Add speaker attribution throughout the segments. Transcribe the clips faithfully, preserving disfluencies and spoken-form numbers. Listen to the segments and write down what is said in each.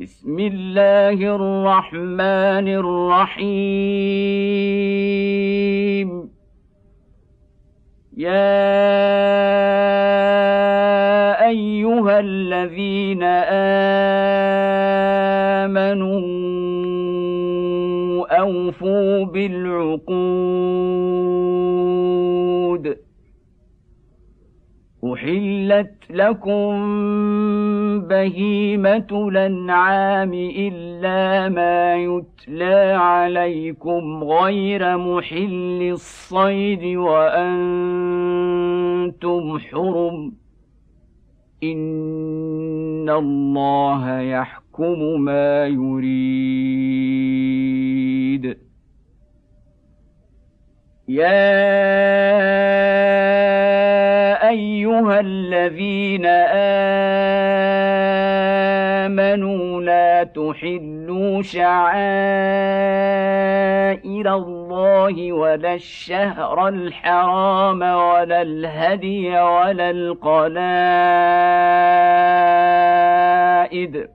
Speaker 1: بسم الله الرحمن الرحيم يا أيها الذين آمنوا أوفوا بالعقود أحلت لكم بهيمة الأنعام إلا ما يتلى عليكم غير محل الصيد وأنتم حرم إن الله يحكم ما يريد يا أيها الذين آمنوا لا تحلوا شعائر الله ولا الشهر الحرام ولا الهدي ولا القلائد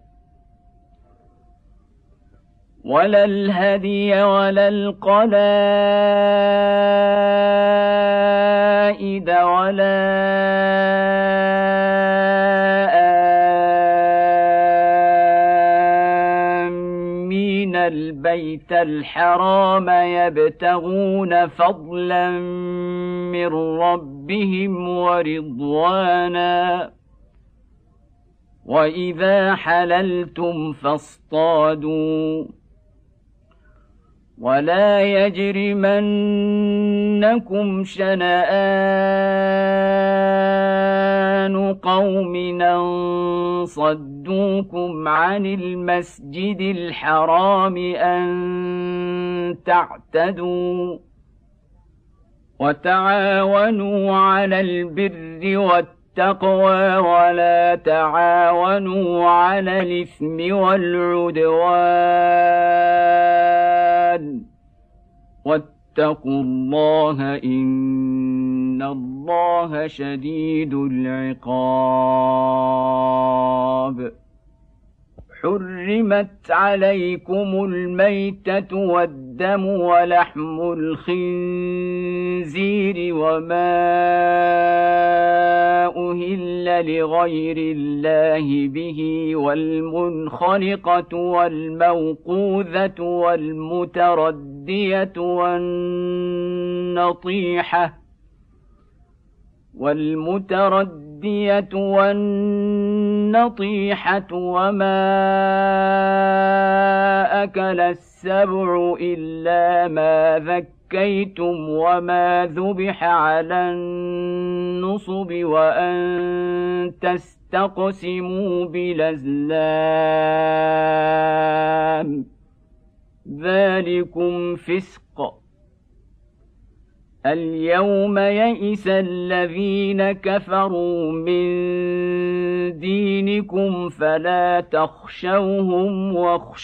Speaker 1: ولا الهدي ولا القلائد ولا آمين البيت الحرام يبتغون فضلا من ربهم ورضوانا وإذا حللتم فاصطادوا ولا يجرمنكم شنآن قوم أن صدوكم عن المسجد الحرام أن تعتدوا وتعاونوا على البر والتقوى ولا تعاونوا على الإثم والعدوان واتقوا الله إن الله شديد العقاب حرمت عليكم الميتة والدم ولحم الخنزير وما أهل لغير الله به والمنخنقة والموقوذة والمتردية والنطيحة والمتردية والنطيحة وما أكل السبع إلا ما ذكيتم وما ذبح على النصب وأن تستقسموا بالأزلام ذلكم فسق اليوم يئس الذين كفروا من دينكم فلا تخشوهم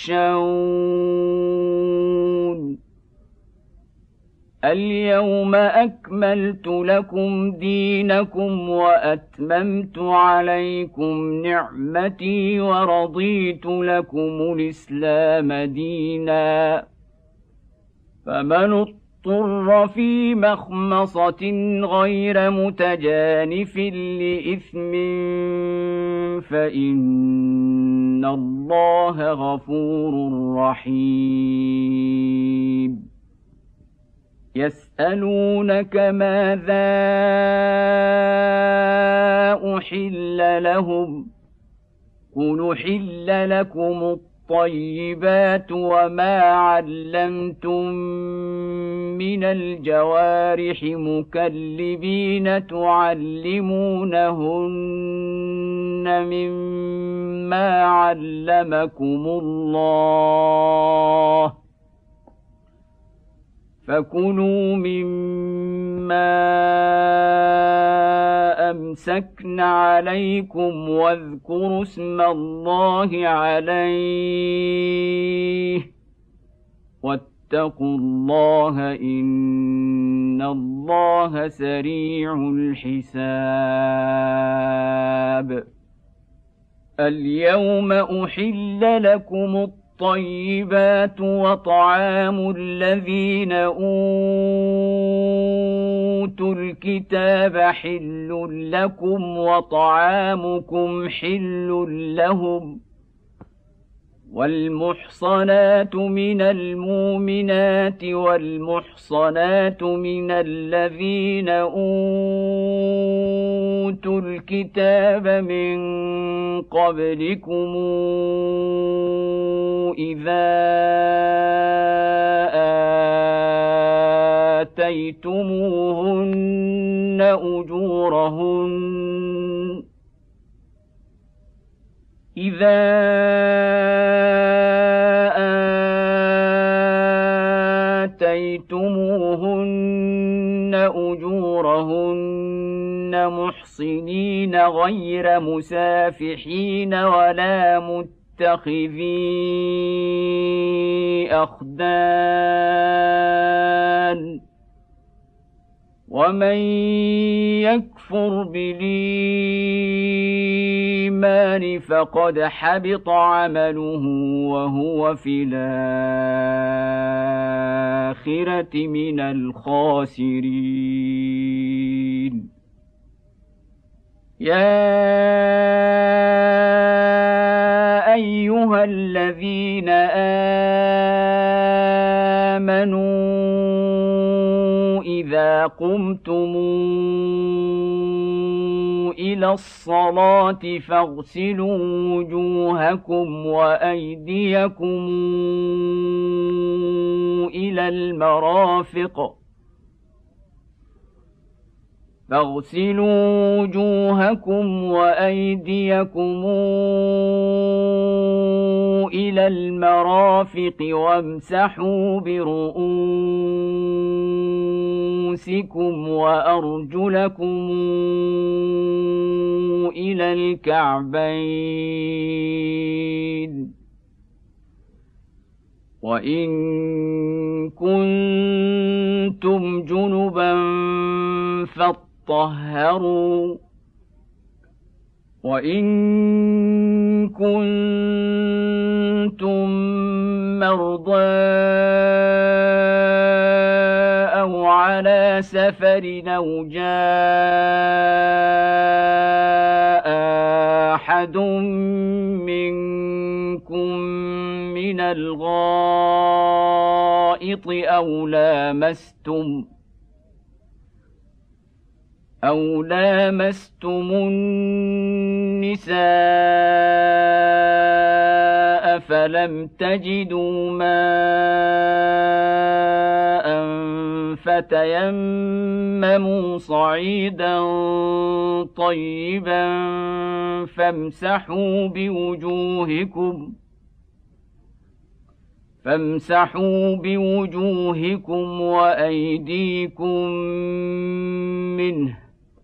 Speaker 1: واخشون اليوم أكملت لكم دينكم وأتممت عليكم نعمتي ورضيت لكم الإسلام دينا فمن اضطر في مخمصة غير متجانف لإثم فإن الله غفور رحيم يسألونك ماذا أحل لهم قل أحل لكم الطيبات وما علمتم من الجوارح مكلبين تعلمونهن مما علمكم الله فكلوا مما أمسكن عليكم واذكروا اسم الله عليه واتقوا الله إن الله سريع الحساب اليوم أحل لكم الطيبات وطعام الذين أوتوا الكتاب حل لكم وطعامكم حل لهم والمحصنات من المؤمنات والمحصنات من الذين أوتوا الكتاب من قبلكم إذا آتيتموهن أجورهن إذا آتيتموهن أجورهن محصنين غير مسافحين ولا متخذي أخدان ومن يكفر بالإيمان فقد حبط عمله وهو في الآخرة من الخاسرين يا أيها الذين آمنوا إذا قمتم إلى الصلاة فاغسلوا وجوهكم وأيديكم إلى المرافق فاغسلوا وجوهكم وأيديكم إلى المرافق وامسحوا برؤوسكم وأرجلكم إلى الكعبين وإن كنتم جنبا فاطهروا وإن كنتم مرضى أو على سفر أو جاء أحد منكم من الغائط أو لامستم أو لامستم النساء فلم تجدوا ماء فتيمموا صعيدا طيبا فامسحوا بوجوهكم فامسحوا بوجوهكم وأيديكم منه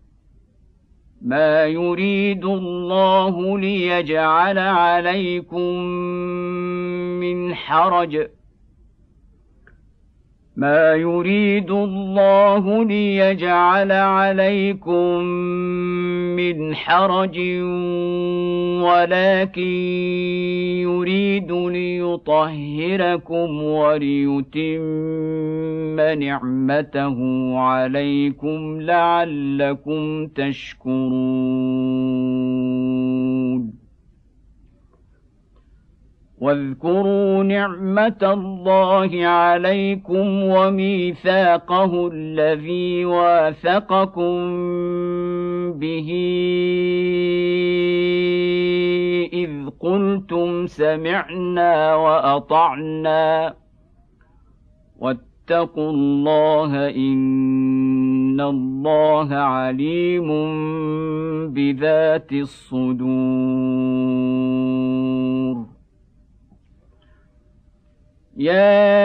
Speaker 1: ما يريد الله ليجعل عليكم من حرج ما يريد الله ليجعل عليكم من حرج ولكن يريد ليطهركم وليتم نعمته عليكم لعلكم تشكرون واذكروا نعمة الله عليكم وميثاقه الذي واثقكم به إذ قلتم سمعنا وأطعنا واتقوا الله إن الله عليم بذات الصدور يا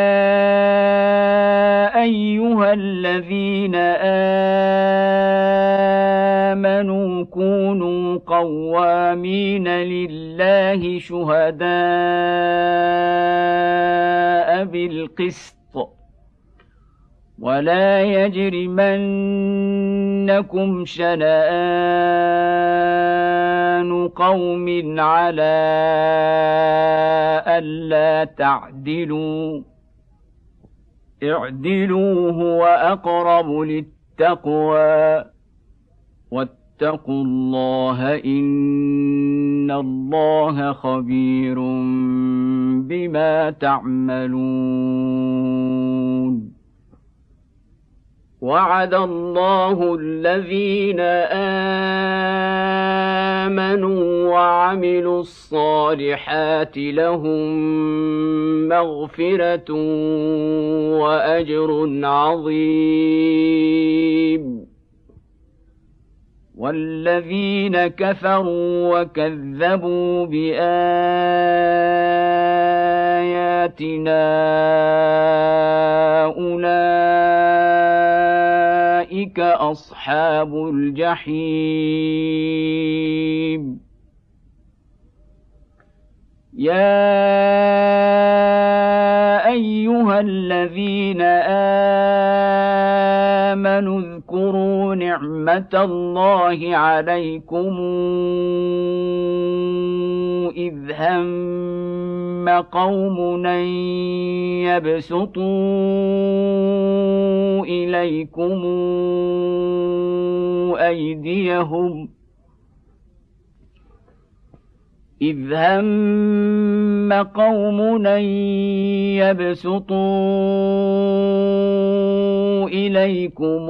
Speaker 1: أيها الذين آمنوا كونوا قوامين لله شهداء بالقسط ولا يجرمنكم شنآن قوم على ألا تعدلوا اعدلوا هو أقرب للتقوى واتقوا الله إن الله خبير بما تعملون وعد الله الذين آمنوا وعملوا الصالحات لهم مغفرة وأجر عظيم والذين كفروا وكذبوا بآياتنا أولئك أصحاب الجحيم يا أيها الذين آمنوا اذكروا نعمة الله عليكم إذ هم قوم أن يبسطوا إليكم أيديهم إذ هم قوم أن يبسطوا إليكم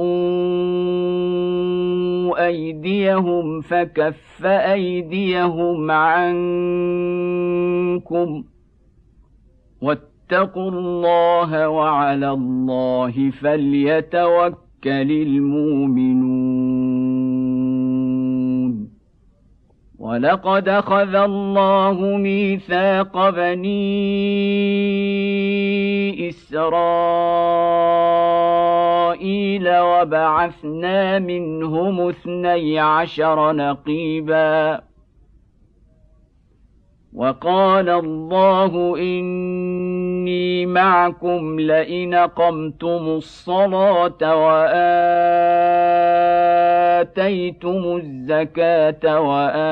Speaker 1: أيديهم فكف أيديهم عنكم واتقوا الله وعلى الله فليتوكل المؤمنون ولقد أخذ الله ميثاق بني إسرائيل وبعثنا منهم اثني عشر نقيبا وقال الله إني معكم لئن أقمتم الصلاة وآتيتم الزكاة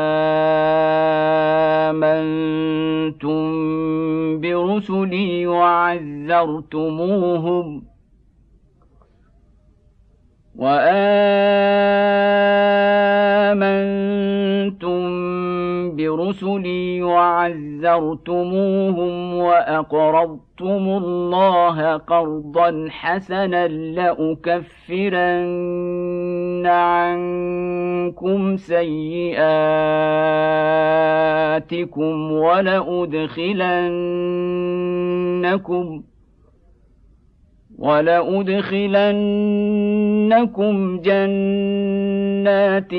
Speaker 1: وآمنتم برسلي وعزرتموهم وآمنتم برسلي وعزرتموهم وأقرضتم الله قرضا حسنا لأكفرن عنكم سيئاتكم ولأدخلنكم ولأدخلنكم جنات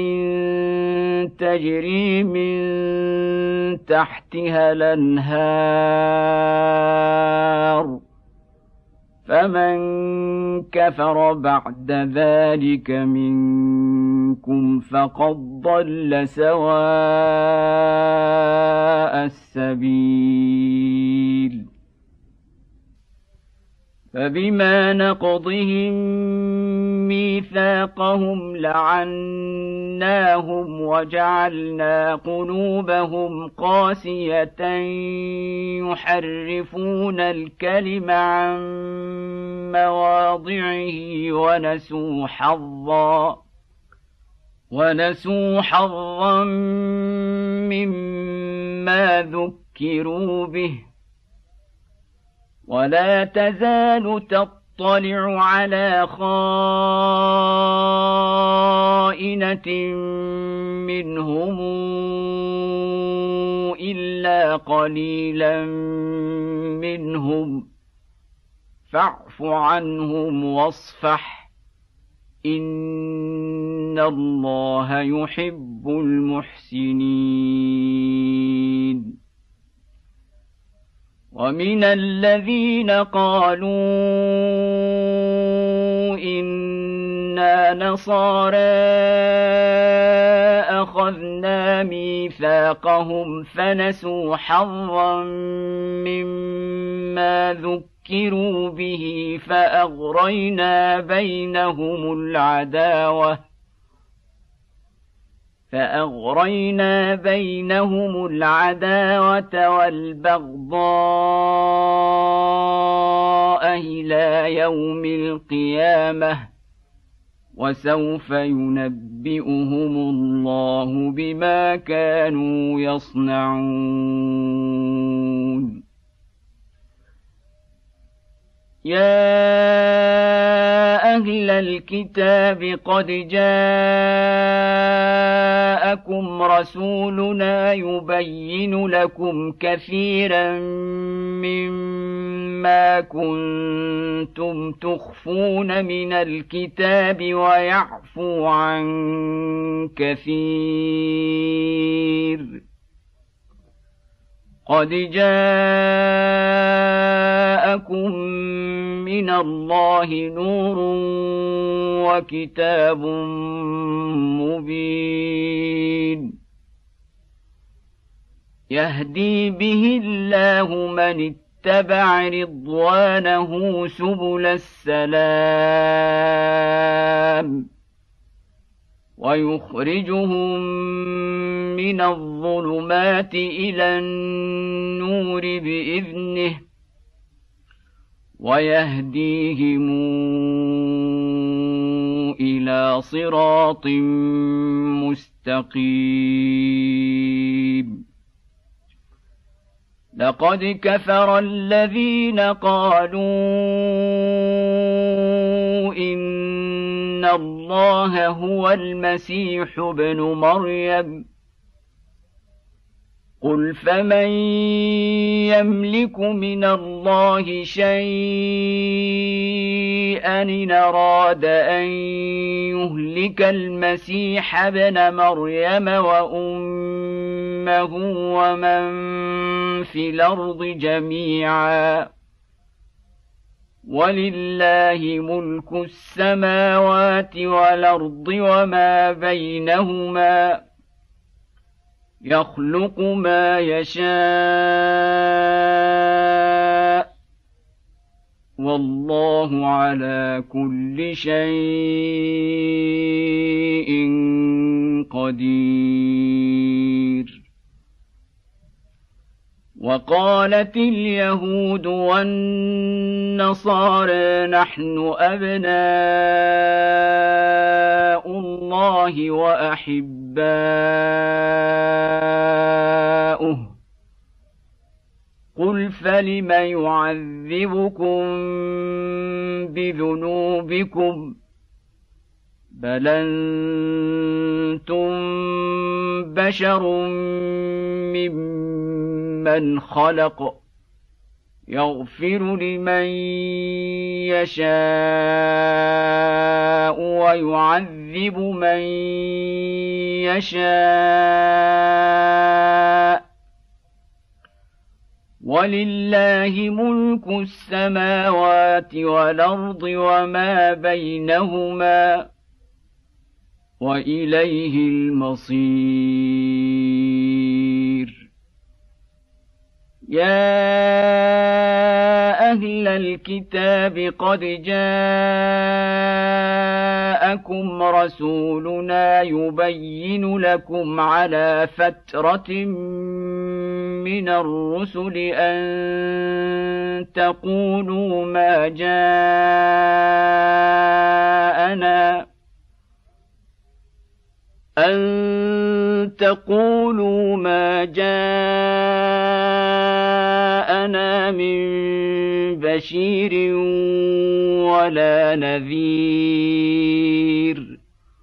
Speaker 1: تجري من تحتها الأنهار فمن كفر بعد ذلك منكم فقد ضل سواء السبيل فبما نقضهم ميثاقهم لعناهم وجعلنا قلوبهم قاسية يحرفون الكلم عن مواضعه ونسوا حظا ونسوا حظا مما ذكروا به ولا تزال تطلع على خائنة منهم إلا قليلا منهم فاعف عنهم واصفح إن الله يحب المحسنين ومن الذين قالوا إنا نصارى أخذنا ميثاقهم فنسوا حظا مما ذكروا به فأغرينا بينهم العداوة فأغرينا بينهم العداوة والبغضاء إلى يوم القيامة وسوف ينبئهم الله بما كانوا يصنعون يا أهل الكتاب قد جاءكم رسولنا يبين لكم كثيرا مما كنتم تخفون من الكتاب ويعفو عن كثير قد جاءكم من الله نور وكتاب مبين يهدي به الله من اتبع رضوانه سبل السلام ويخرجهم من الظلمات إلى النور بإذنه ويهديهم إلى صراط مستقيم لقد كفر الذين قالوا إن الله هو المسيح ابن مريم قل فمن يملك من الله شيئا إن أراد أن يهلك المسيح ابن مريم وأمه ومن في الأرض جميعا ولله ملك السماوات والأرض وما بينهما يخلق ما يشاء والله على كل شيء قدير وقالت اليهود والنصارى نحن أبناء الله وأحباؤه قل فلم يعذبكم بذنوبكم بل أنتم بشر ممن خلق يغفر لمن يشاء ويعذب من يشاء ولله ملك السماوات والأرض وما بينهما وإليه المصير يا أهل الكتاب قد جاءكم رسولنا يبين لكم على فترة من الرسل أن تقولوا ما جاءنا أن تقولوا ما جاءنا من بشير ولا نذير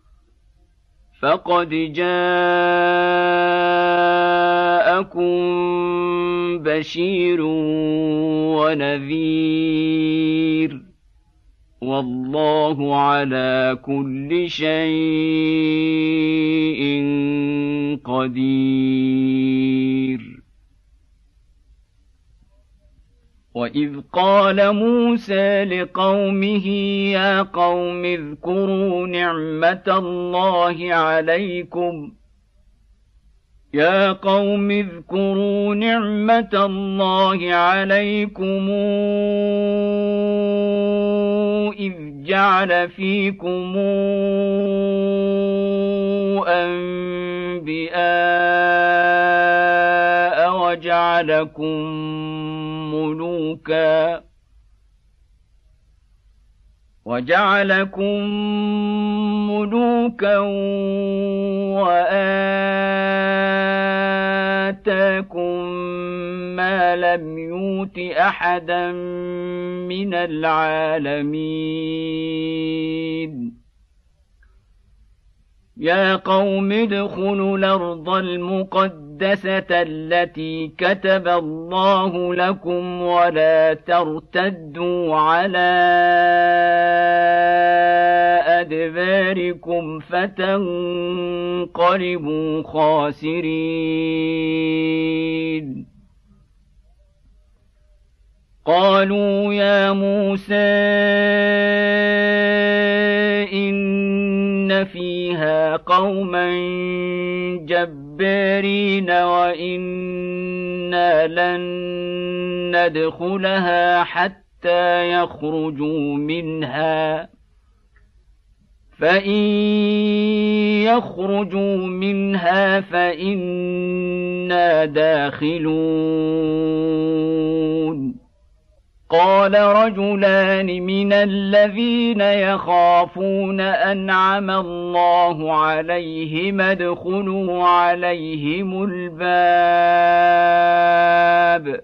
Speaker 1: فقد جاءكم بشير ونذير والله على كل شيء قدير وإذ قال موسى لقومه يا قوم اذكروا نعمة الله عليكم يا قوم اذكروا نعمة الله عليكم إذ جعل فيكم أنبياء وجعلكم ملوكا وجعلكم ملوكا وآتاكم ما لم يؤت أحدا من العالمين يا قوم ادخلوا الأرض المقدسة التي كتب الله لكم ولا ترتدوا على أدباركم فتنقلبوا خاسرين قالوا يا موسى إن فيها قوما جبارين وإنا لن ندخلها حتى يخرجوا منها فإن يخرجوا منها فإنا داخلون قال رجلان من الذين يخافون أنعم الله عليهم ادخلوا عليهم الباب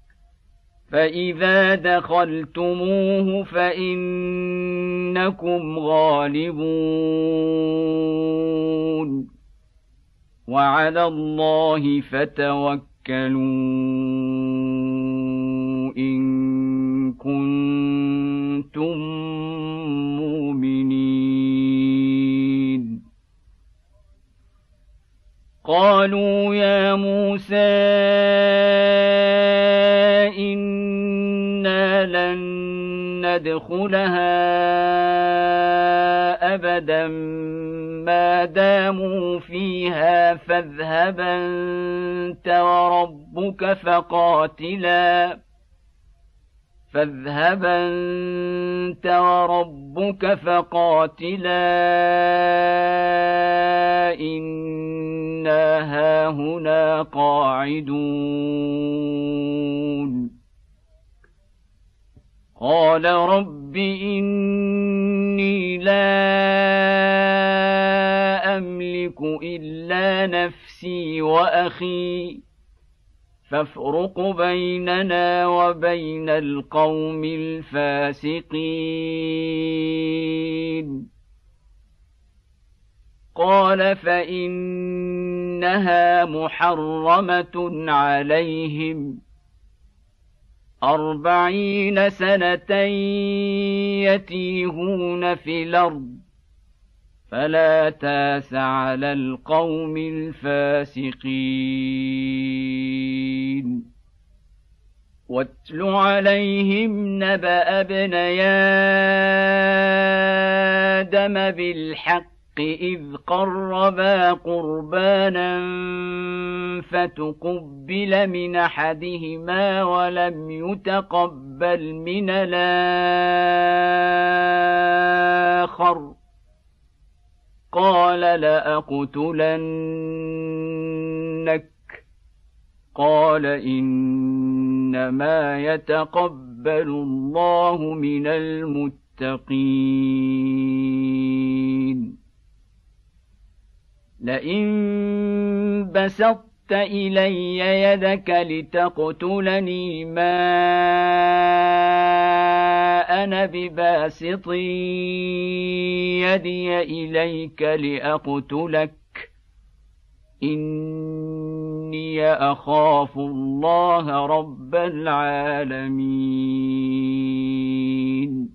Speaker 1: فإذا دخلتموه فإنكم غالبون وعلى الله فتوكلوا إن كنتم مؤمنين قالوا يا موسى إنا لن ندخلها أبدا ما داموا فيها فاذهب أنت وربك فقاتلا فاذهب أنت وربك فقاتلا إنا هاهنا قاعدون قال رب إني لا أملك إلا نفسي وأخي فافرق بيننا وبين القوم الفاسقين قال فإنها محرمة عليهم أربعين سنة يتيهون في الأرض فلا تاس على القوم الفاسقين واتل عليهم نبأ ابني آدم بالحق إذ قربا قربانا فتقبل من أحدهما ولم يتقبل من الآخر قال لأقتلنك قال إنما يتقبل الله من المتقين لئن بسطت إلي يدك لتقتلني ما أنا بباسط يدي إليك لأقتلك إني أخاف الله رب العالمين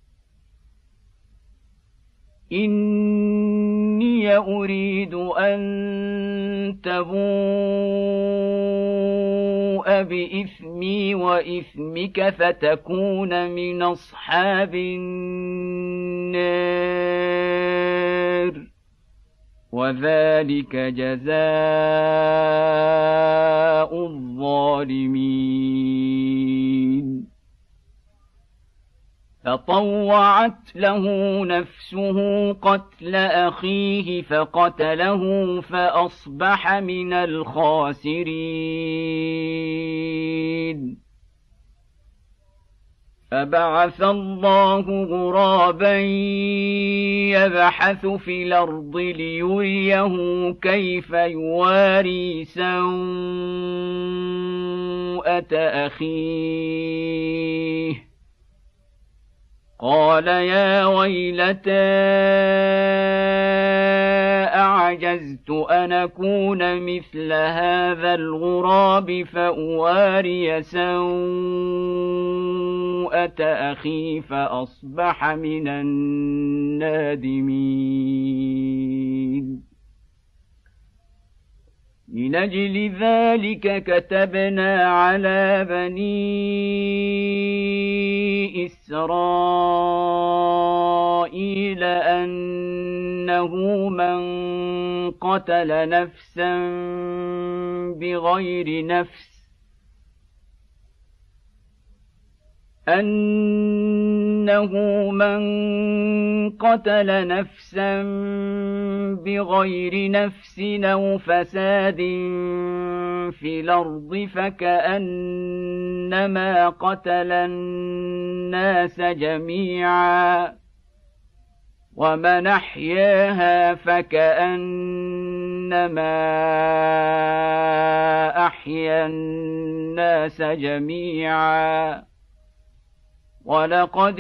Speaker 1: إني أريد أن تبوء بإثمي وإثمك فتكون من أصحاب النار وذلك جزاء الظالمين. فطوعت له نفسه قتل أخيه فقتله فأصبح من الخاسرين. فبعث الله غرابا يبحث في الأرض ليريه كيف يواري سوءة أخيه قال يا ويلتى أعجزت أن أكون مثل هذا الغراب فأواري سوءة أخي فأصبح من النادمين. من أجل ذلك كتبنا على بني إسرائيل أنه من قتل نفسا بغير نفس أنه من قتل نفسا بغير نفس أو فساد في الأرض فكأنما قتل الناس جميعا ومن أحياها فكأنما أحيا الناس جميعا. ولقد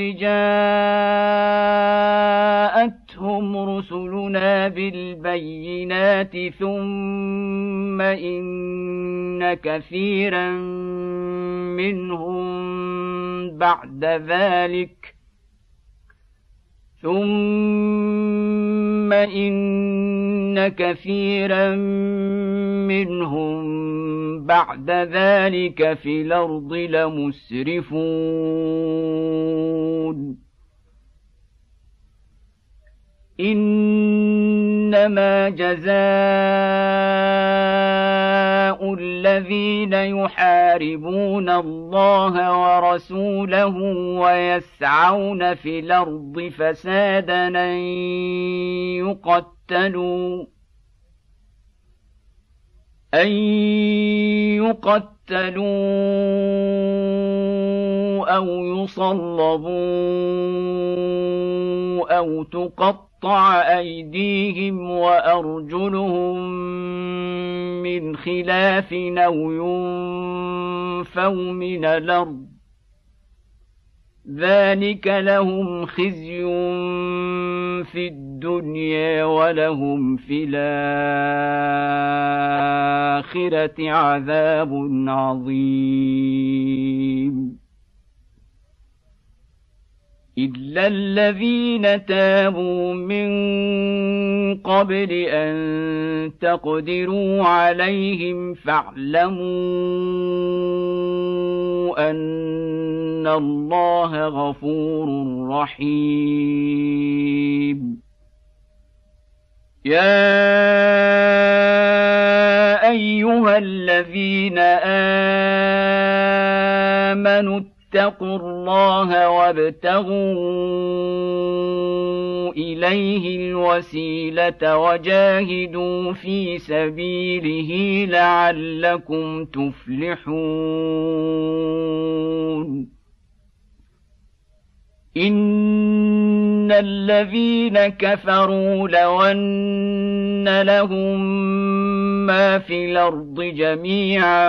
Speaker 1: جاءتهم رسلنا بالبينات ثم إن كثيرا منهم بعد ذلك ثم إن كثيرا منهم بعد ذلك في الأرض لمسرفون. إنما جزاء الذين يحاربون الله ورسوله ويسعون في الأرض فسادا أن يقتلوا أن يقتلوا أو يصلبوا أو تقطع أيديهم وأرجلهم من خلاف أو ينفوا من الأرض ذلك لهم خزي في الدنيا ولهم في الآخرة عذاب عظيم. إلا الذين تابوا من قبل أن تقدروا عليهم فاعلموا أن الله غفور رحيم. يا أيها الذين آمنوا اتقوا الله وابتغوا إليه الوسيلة وجاهدوا في سبيله لعلكم تفلحون. إن الذين كفروا لو أن لهم ما في الأرض جميعا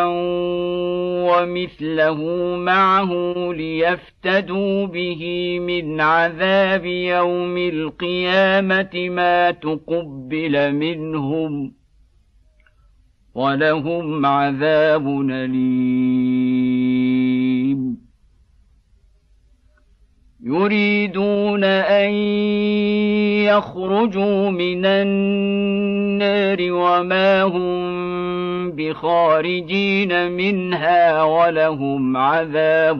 Speaker 1: ومثله معه ليفتدوا به من عذاب يوم القيامة ما تقبل منهم ولهم عذاب أليم. يريدون أن يخرجوا من النار وما هم بخارجين منها ولهم عذاب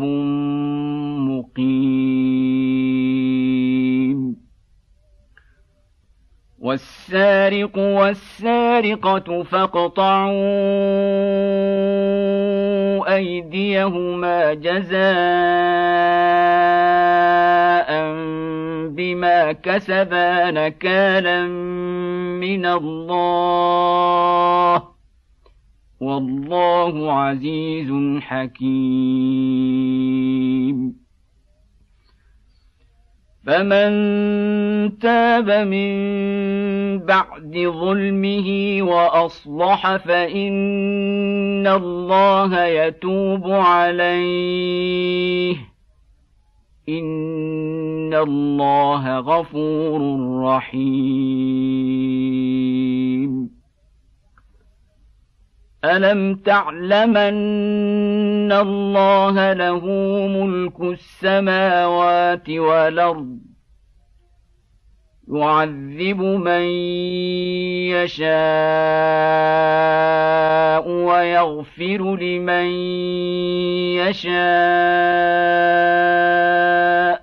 Speaker 1: مقيم. والسارق والسارقة فاقطعوا أيديهما جزاء بما كسبا نكالا من الله والله عزيز حكيم. فمن تاب من بعد ظلمه وأصلح فإن الله يتوب عليه إن الله غفور رحيم. ألم تعلمن الله له ملك السماوات والأرض يعذب من يشاء ويغفر لمن يشاء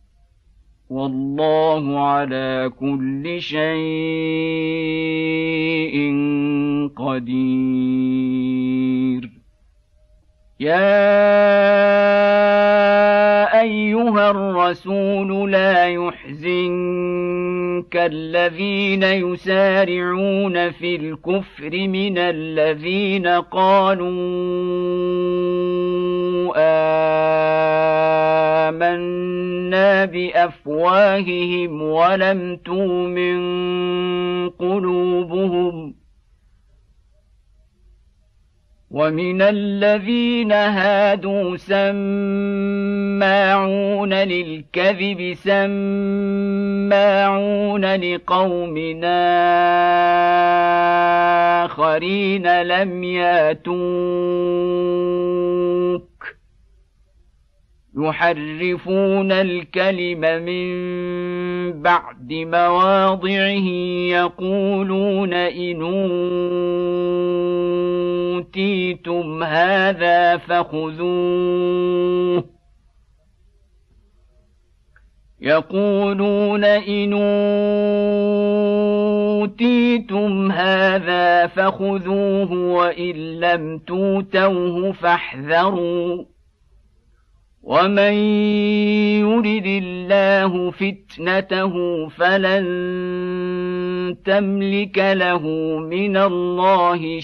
Speaker 1: والله على كل شيء قدير. يا أيها الرسول لا يحزنك الذين يسارعون في الكفر من الذين قالوا آمنا بأفواههم ولم تؤمن قلوبهم ومن الذين هادوا سماعون للكذب سماعون لقوم آخرين لم ياتوك يحرفون الكلم من بعد مواضعه يقولون إن أوتيتم هذا فخذوه يقولون إن أوتيتم هذا فخذوه وإن لم توتوه فاحذروا ومن يرد الله فتنته فلن تملك له من الله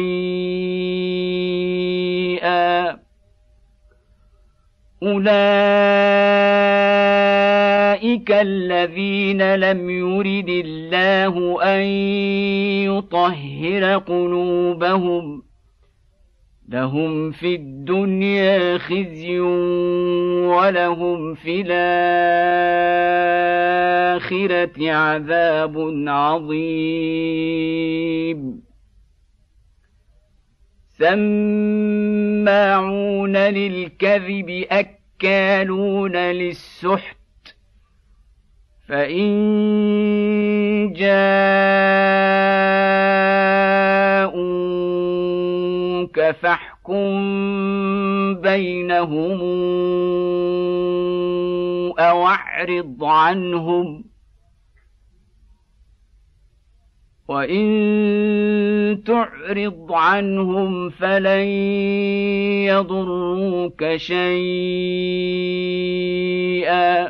Speaker 1: شيئا أولئك الذين لم يرد الله أن يطهر قلوبهم لهم في الدنيا خزي ولهم في الآخرة عذاب عظيم. سماعون للكذب أكالون للسحت فإن جاءوك فاحكم بينهم أو أعرض عنهم وإن تعرض عنهم فلن يضروك شيئا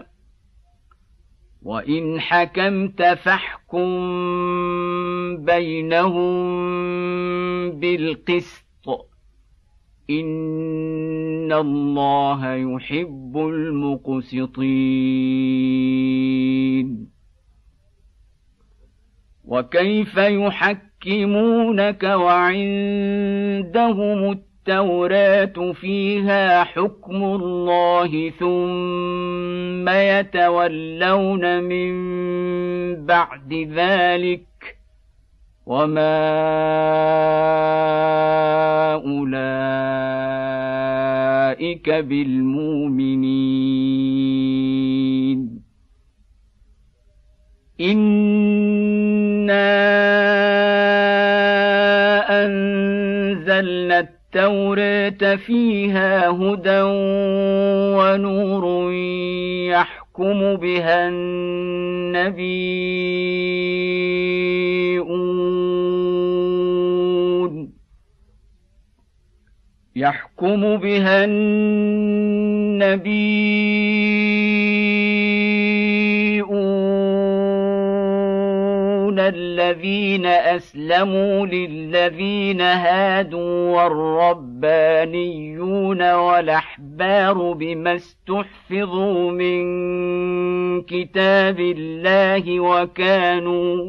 Speaker 1: وإن حكمت فاحكم بينهم بالقسط إن الله يحب المقسطين. وكيف يحكمونك وعندهم التوراة فيها حكم الله ثم يتولون من بعد ذلك وما أولئك بالمؤمنين. إنا أنزلنا التوراة فيها هدى ونور يحكم يحكم بها النبيون يحكم بها النبيون الذين أسلموا للذين هادوا والربانيون والأحبار بما استحفظوا من كتاب الله وكانوا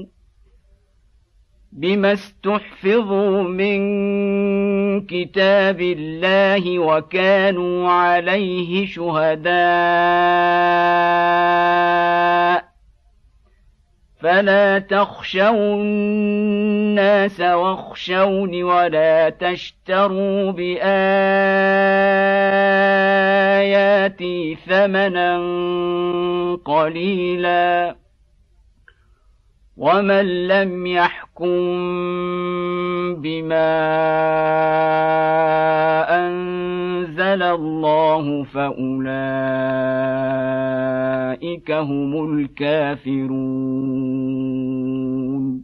Speaker 1: بما استحفظوا من كتاب الله وكانوا عليه شهداء فلا تخشوا الناس واخشوني ولا تشتروا بآياتي ثمنا قليلا ومن لم يحكم بما أنزل الله فأولئك هم الكافرون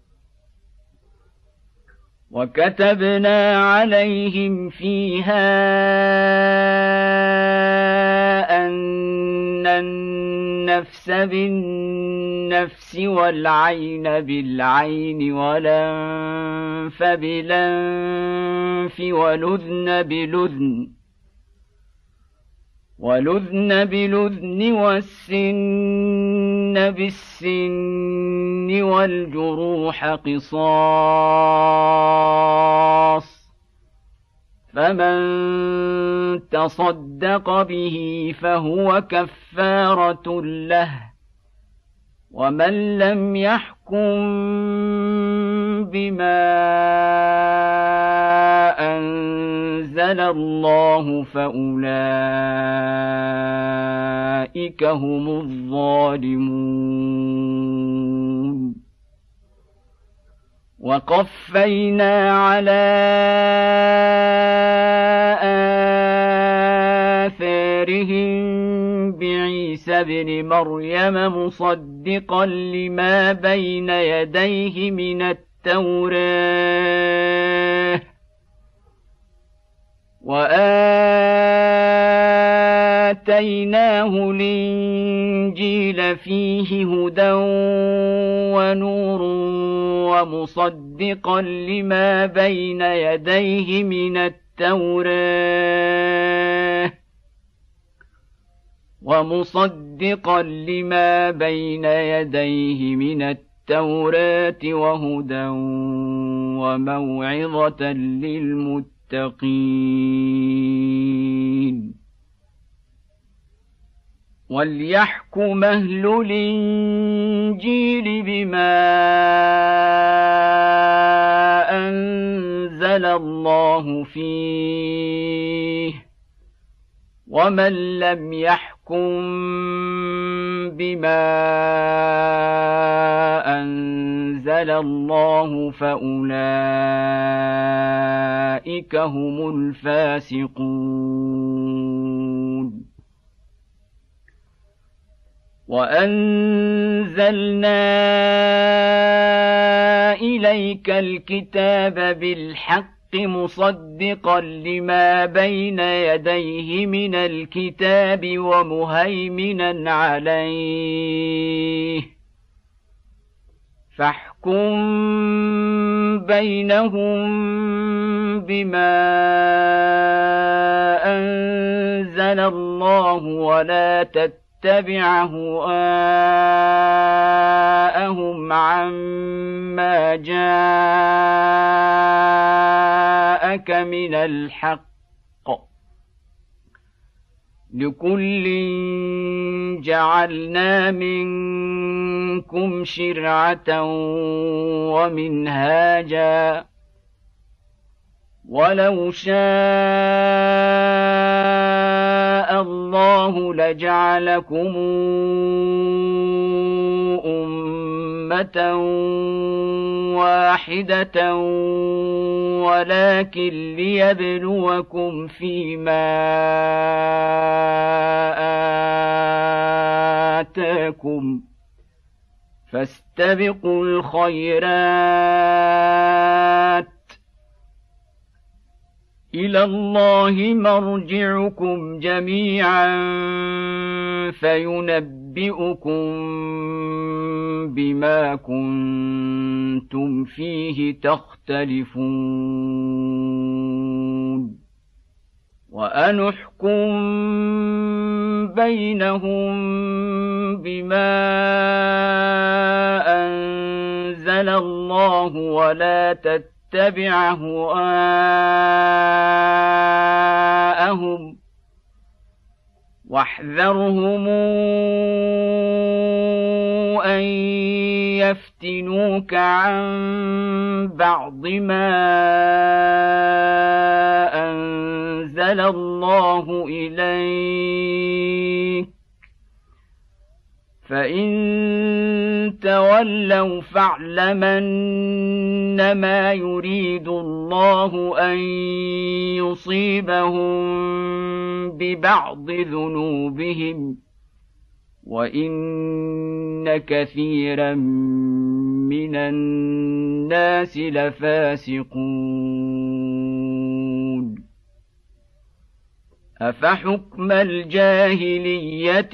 Speaker 1: وكتبنا عليهم فيها أن النفس بالنفس والعين بالعين والأنف بالأنف والأذن بالأذن والأذن بالأذن والسن بالسن والجروح قصاص فمن تصدق به فهو كفارة له ومن لم يحكم بما أنزل الله فأولئك هم الظالمون وقفينا على آثارهم بعيسى ابن مريم مصدقا لما بين يديه من التوراة وآتيناه الإنجيل فيه هدى ونور ومصدقا لما بين يديه من التوراة ومصدقا لما بين يديه من التوراة وهدى وموعظة للمتقين وليحكم أهل الإنجيل بما أنزل الله فيه ومن لم يحكم بما أنزل الله فأولئك هم الفاسقون وأنزلنا إليك الكتاب بالحق مصدقا لما بين يديه من الكتاب ومهيمنا عليه فاحكم بينهم بما أنزل الله ولا تتبع اتبع هواءهم عما جاءك من الحق لكل جعلنا منكم شرعة ومنهاجا ولو شاء الله لجعلكم أمة واحدة ولكن ليبلوكم فيما فاستبقوا الخيرات إلى الله مرجعكم جميعا فينبئكم بما كنتم فيه تختلفون وأنحكم بينهم بما أنزل الله ولا تتبع هواءهم واحذرهم أن يفتنوك عن بعض ما أنزل الله إليك فإن تولوا فاعلم أنما يريد الله أن يصيبهم ببعض ذنوبهم وإن كثيرا من الناس لفاسقون أفحكم الجاهلية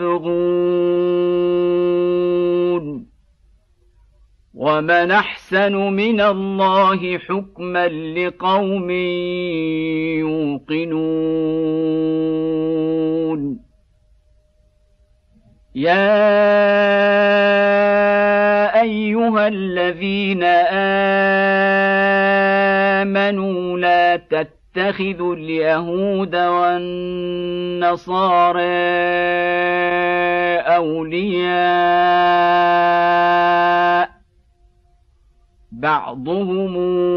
Speaker 1: يبغون ومن أحسن من الله حكما لقوم يوقنون يا أيها الذين آمنوا لا تتخذوا اليهود والنصارى أولياء بعضهم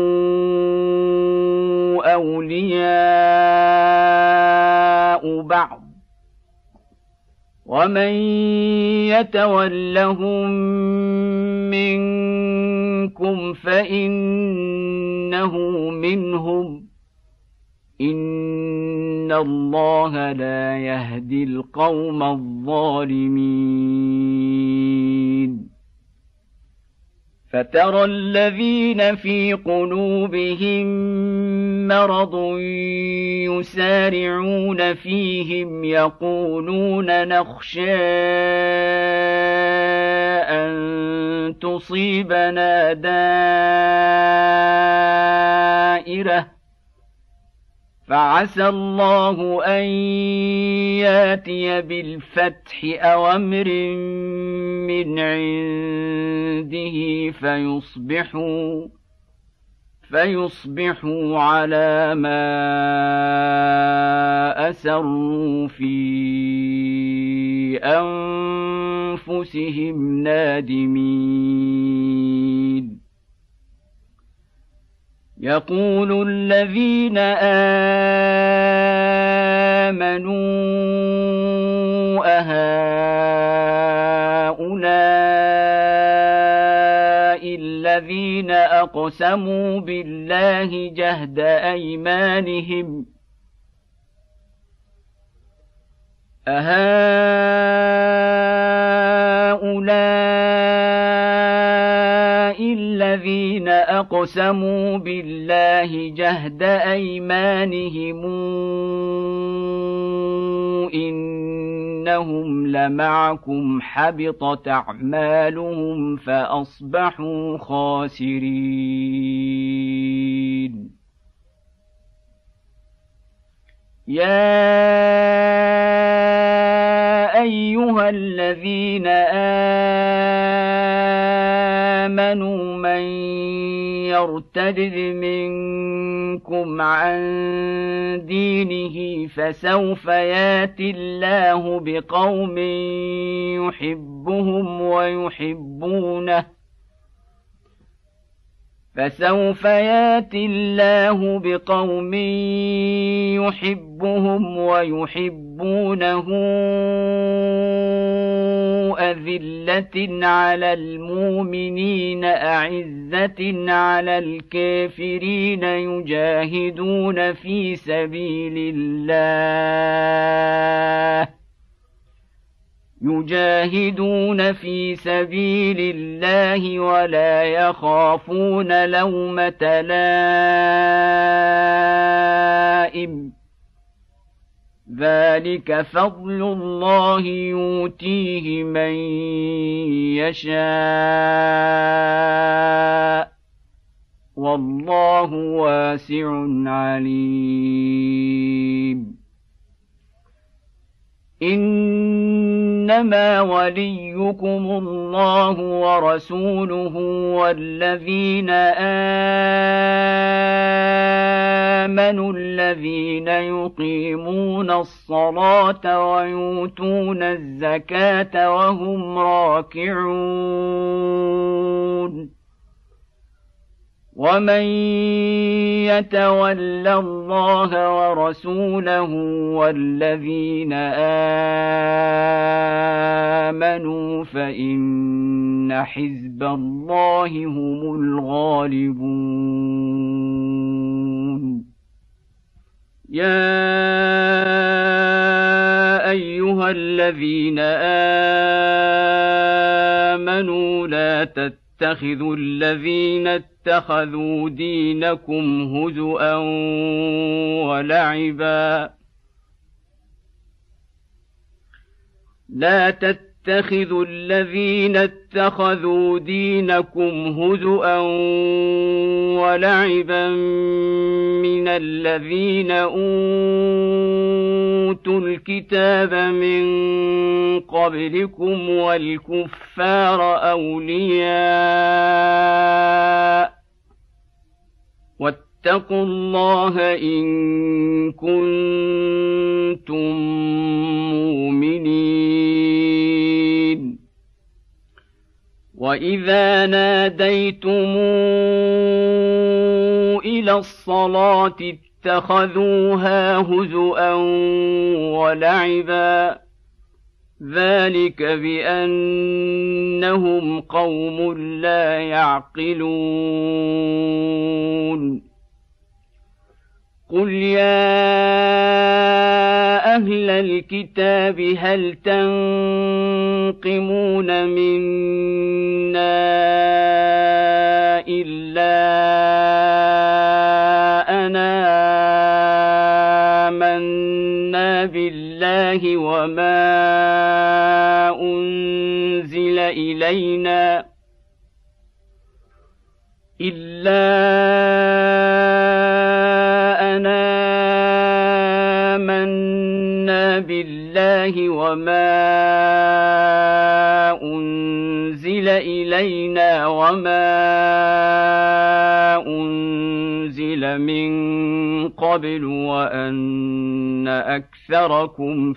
Speaker 1: أولياء بعض ومن يتولهم منكم فإنه منهم إن الله لا يهدي القوم الظالمين فترى الذين في قلوبهم مرض يسارعون فيهم يقولون نخشى أن تصيبنا دائرة فعسى الله أن ياتي بالفتح أو أمر من عنده فيصبحوا فيصبحوا على ما أسروا في أنفسهم نادمين يقول الذين آمنوا أهؤلاء الذين أقسموا بالله جهد أيمانهم أهؤلاء الذين أقسموا بالله جهد أيمانهم إنهم لمعكم حبطت أعمالهم فأصبحوا خاسرين يا أيها الذين آمنوا من يرتد منكم عن دينه فسوف ياتي الله بقوم يحبهم ويحبونه فسوف ياتي الله بقوم يحبهم ويحبونه أذلة على المؤمنين أعزة على الكافرين يجاهدون في سبيل الله يجاهدون في سبيل الله ولا يخافون لومة لائم ذلك فضل الله يؤتيه من يشاء والله واسع عليم إنما وليكم الله ورسوله والذين آمنوا الذين يقيمون الصلاة ويؤتون الزكاة وهم راكعون ومن يتول الله ورسوله والذين آمنوا فإن حزب الله هم الغالبون يا أيها الذين آمنوا لا تتبعوا اتخذوا الذين اتخذوا دينكم هزؤا ولعبا لا تتخذوا الذين اتخذوا دينكم هزؤا ولعبا من الذين أوتوا الكتاب من قبلكم والكفار أولياء واتقوا الله إن كنتم مؤمنين وإذا ناديتم إلى الصلاة اتخذوها هزؤا ولعبا ذلك بأنهم قوم لا يعقلون قل يا أهل الكتاب هل تنقمون منا إلا أنا آمنا بالله وما أنزل إلينا إلا أنا آمنا بالله وما أنزل إلينا وما أنزل من قبل وأن أكثركم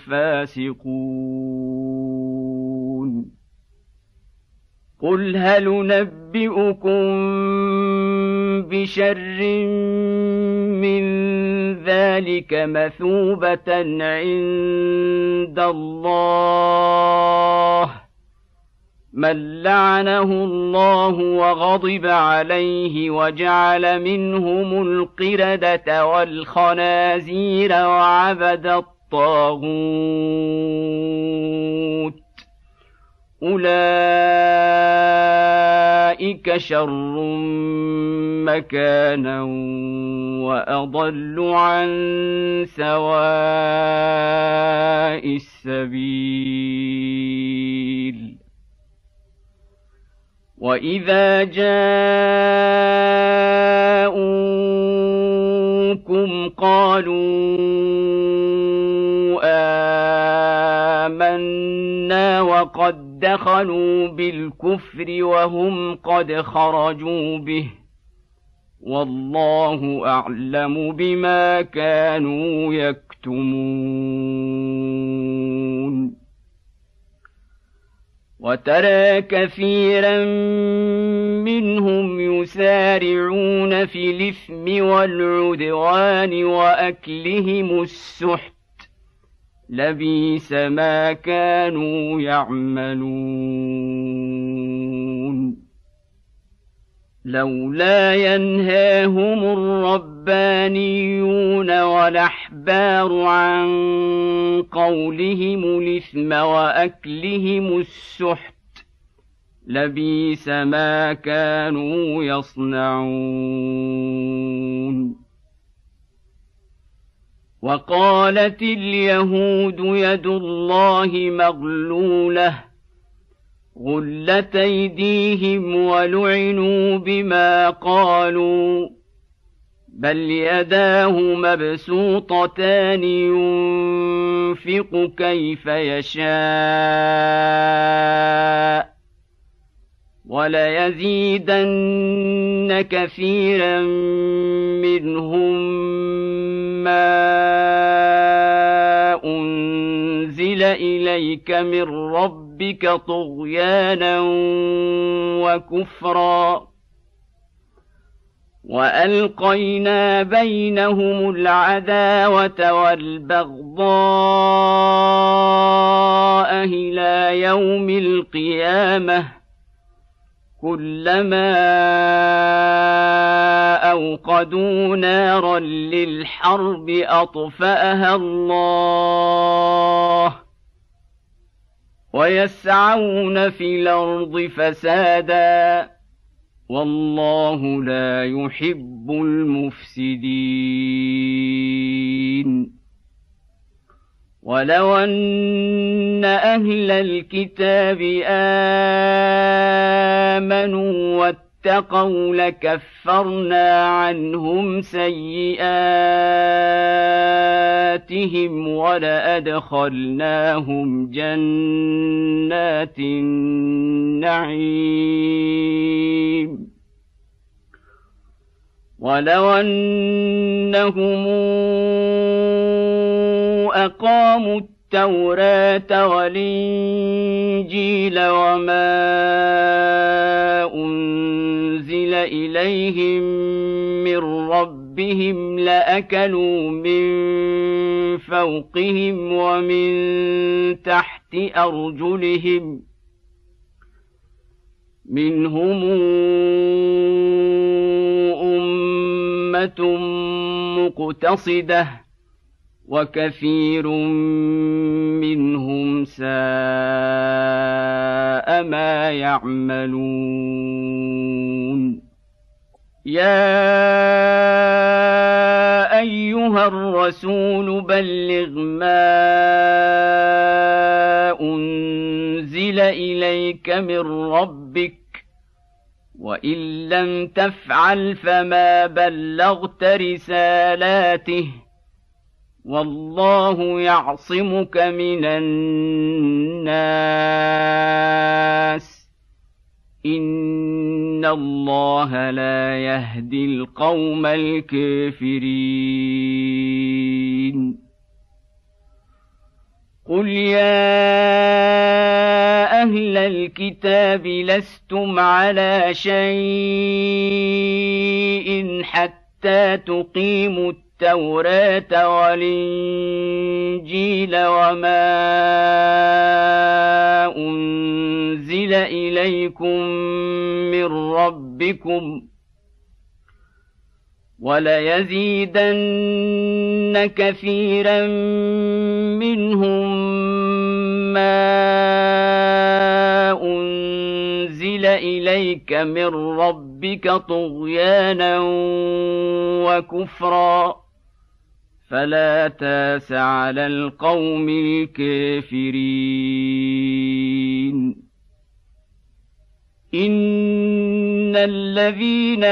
Speaker 1: فاسقون قل هل ننبئكم بشر من ذلك مثوبة عند الله من لعنه الله وغضب عليه وجعل منهم القردة والخنازير وعبد الطاغوت أولئك شر مكانا وأضل عن سواء السبيل وإذا جاءوكم قالوا آمنا وقد دخلوا بالكفر وهم قد خرجوا به والله أعلم بما كانوا يكتمون وترى كثيرا منهم يسارعون في الإثم والعدوان وأكلهم السحت لبئس ما كانوا يعملون لولا ينهاهم الربانيون والأحبار عن قولهم الإثم وأكلهم السحت لبئس ما كانوا يصنعون. وقالت اليهود يد الله مغلولة غلت أيديهم ولعنوا بما قالوا بل يداه مبسوطتان ينفق كيف يشاء وليزيدن كثيرا منهم ما أنزل إليك من ربك طغيانا وكفرا وألقينا بينهم العداوة والبغضاء إلى يوم القيامة كلما أوقدوا نارا للحرب أطفأها الله ويسعون في الأرض فسادا والله لا يحب المفسدين. ولو أن أهل الكتاب آمنوا واتقوا لكفرنا عنهم سيئاتهم ولأدخلناهم جنات النعيم. ولو أنهم أقاموا التوراة والإنجيل وما أنزل إليهم من ربهم لأكلوا من فوقهم ومن تحت أرجلهم منهم أمة مقتصدة وكثير منهم ساء ما يعملون. يا أيها الرسول بلغ ما أنزل إليك من ربك وإن لم تفعل فما بلغت رسالاته والله يعصمك من الناس إن الله لا يهدي القوم الكافرين. قل يا أهل الكتاب لستم على شيء حتى تقيموا التوراة والإنجيل وما أنزل إليكم من ربكم وليزيدن كثيرا منهم ما أنزل إليك من ربك طغيانا وكفرا فلا تاس على القوم الكافرين. إن الذين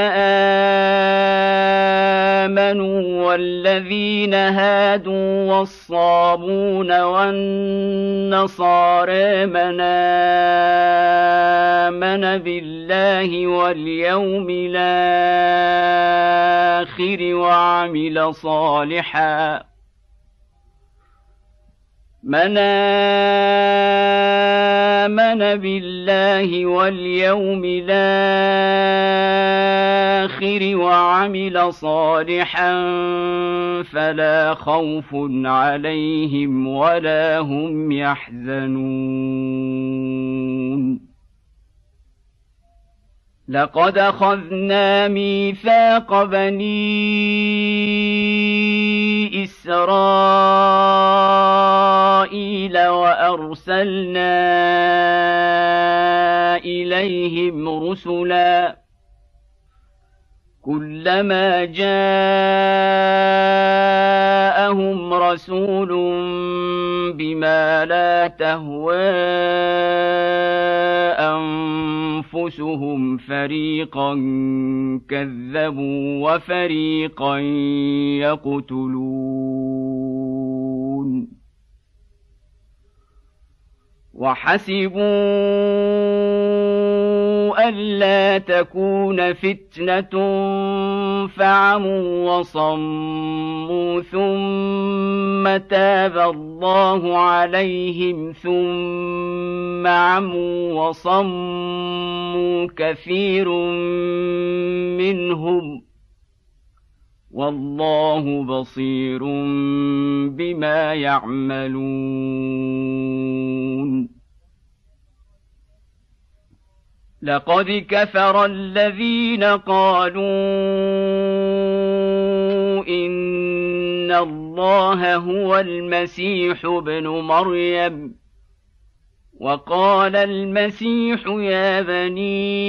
Speaker 1: آمنوا والذين هادوا والصابون والنصارى من آمن بالله واليوم الآخر وعمل صالحا من آمن بالله واليوم الآخر وعمل صالحا فلا خوف عليهم ولا هم يحزنون. لقد أخذنا ميثاق بني إسرائيل وأرسلنا إليهم رسلا كلما جاءهم رسول بما لا تهوى أنفسهم فريقا كذبوا وفريقا يقتلون وحسبوا ألا تكون فتنة فعموا وصموا ثم تاب الله عليهم ثم عموا وصموا كثير منهم والله بصير بما يعملون لقد كفر الذين قالوا إن الله هو المسيح ابن مريم وقال المسيح يا بني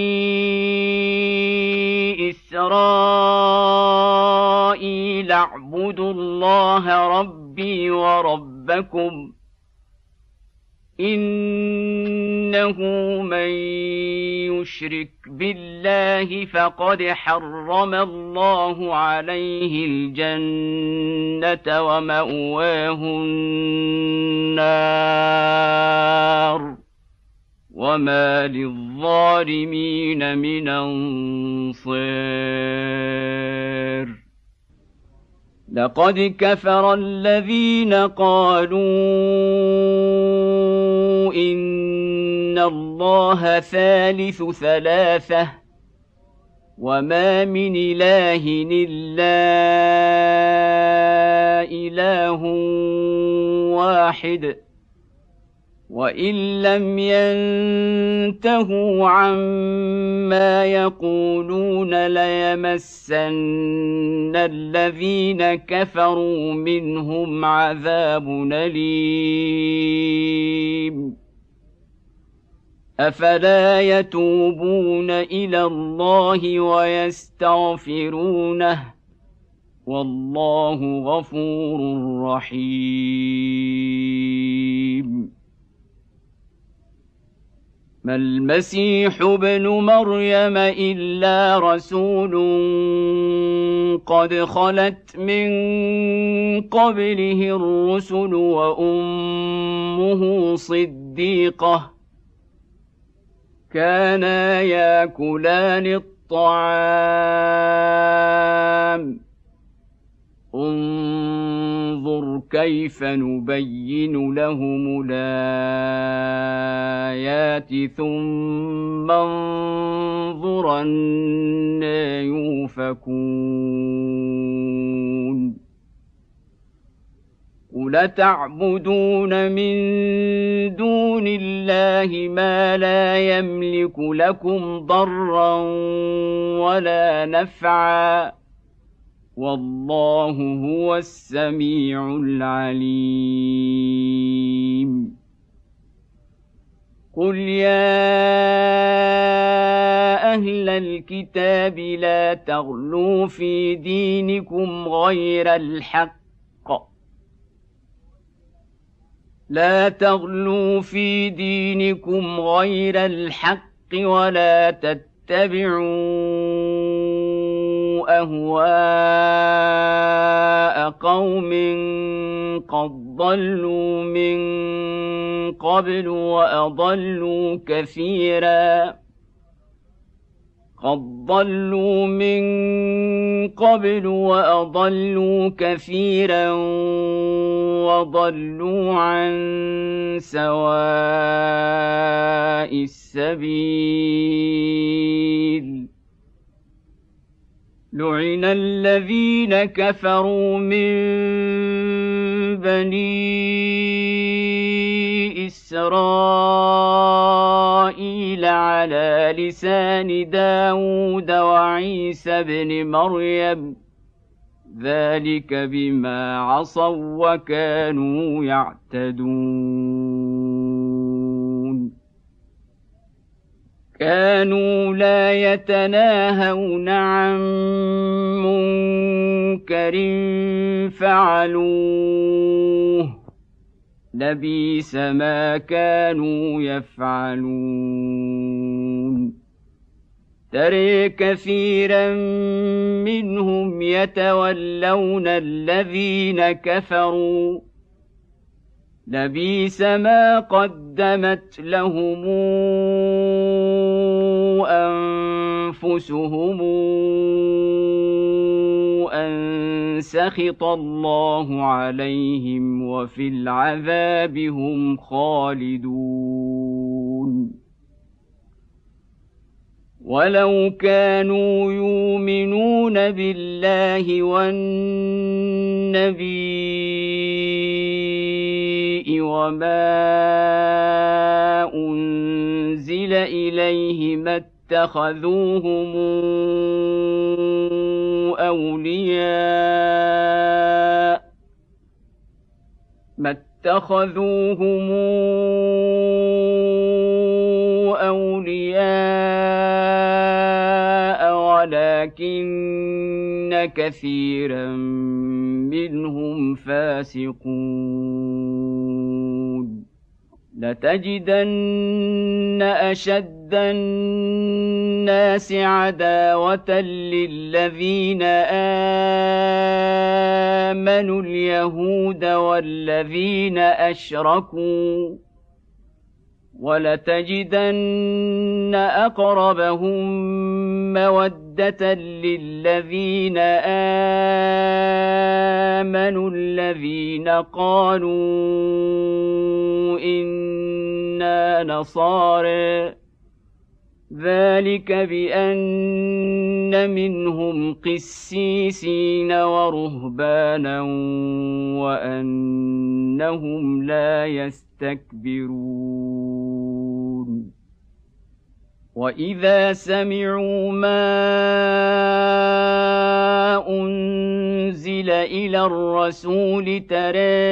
Speaker 1: إسرائيل اعبدوا الله ربي وربكم إنه من يشرك بالله فقد حرم الله عليه الجنة ومأواه النار وما للظالمين من أنصير لقد كفر الذين قالوا إن الله ثالث ثلاثة وما من إله إلا إله واحد وإن لم ينتهوا عما يقولون ليمسن الذين كفروا منهم عذاب أليم أفلا يتوبون إلى الله ويستغفرونه والله غفور رحيم ما المسيح ابن مريم إلا رسول قد خلت من قبله الرسل وأمه صديقة كانا ياكلان الطعام انظر كيف نبين لهم الآيات ثم انظر أنى يؤفكون قل تعبدون من دون الله ما لا يملك لكم ضرا ولا نفعا والله هو السميع العليم قل يا أهل الكتاب لا تغلوا في دينكم غير الحق لا تغلوا في دينكم غير الحق ولا تتبعوا أهواء قوم قد ضلوا من قبل وأضلوا كثيرا قد ضلوا من قبل وأضلوا كثيرا وضلوا عن سواء السبيل لعن الذين كفروا من بني إسرائيل على لسان داود وعيسى بن مريم ذلك بما عصوا وكانوا يعتدون كانوا لا يتناهون عن منكر فعلوه لبئس ما كانوا يفعلون ترى كثيرا منهم يتولون الذين كفروا لبئس ما قدمت لهم أنفسهم أن سخط الله عليهم وفي العذاب هم خالدون ولو كانوا يؤمنون بالله والنبي وما أنزل إليه ما اتخذوهم أولياء ما اتخذوهم أولياء ولكن كثيرا منهم فاسقون لتجدن أشد الناس عداوة للذين آمنوا اليهود والذين أشركوا ولتجدن أقربهم مودة للذين آمنوا الذين قالوا إنا نصارى ذلك بأن منهم قسيسين ورهبانا وأنهم لا يستكبرون وإذا سمعوا ما أنزل إلى الرسول ترى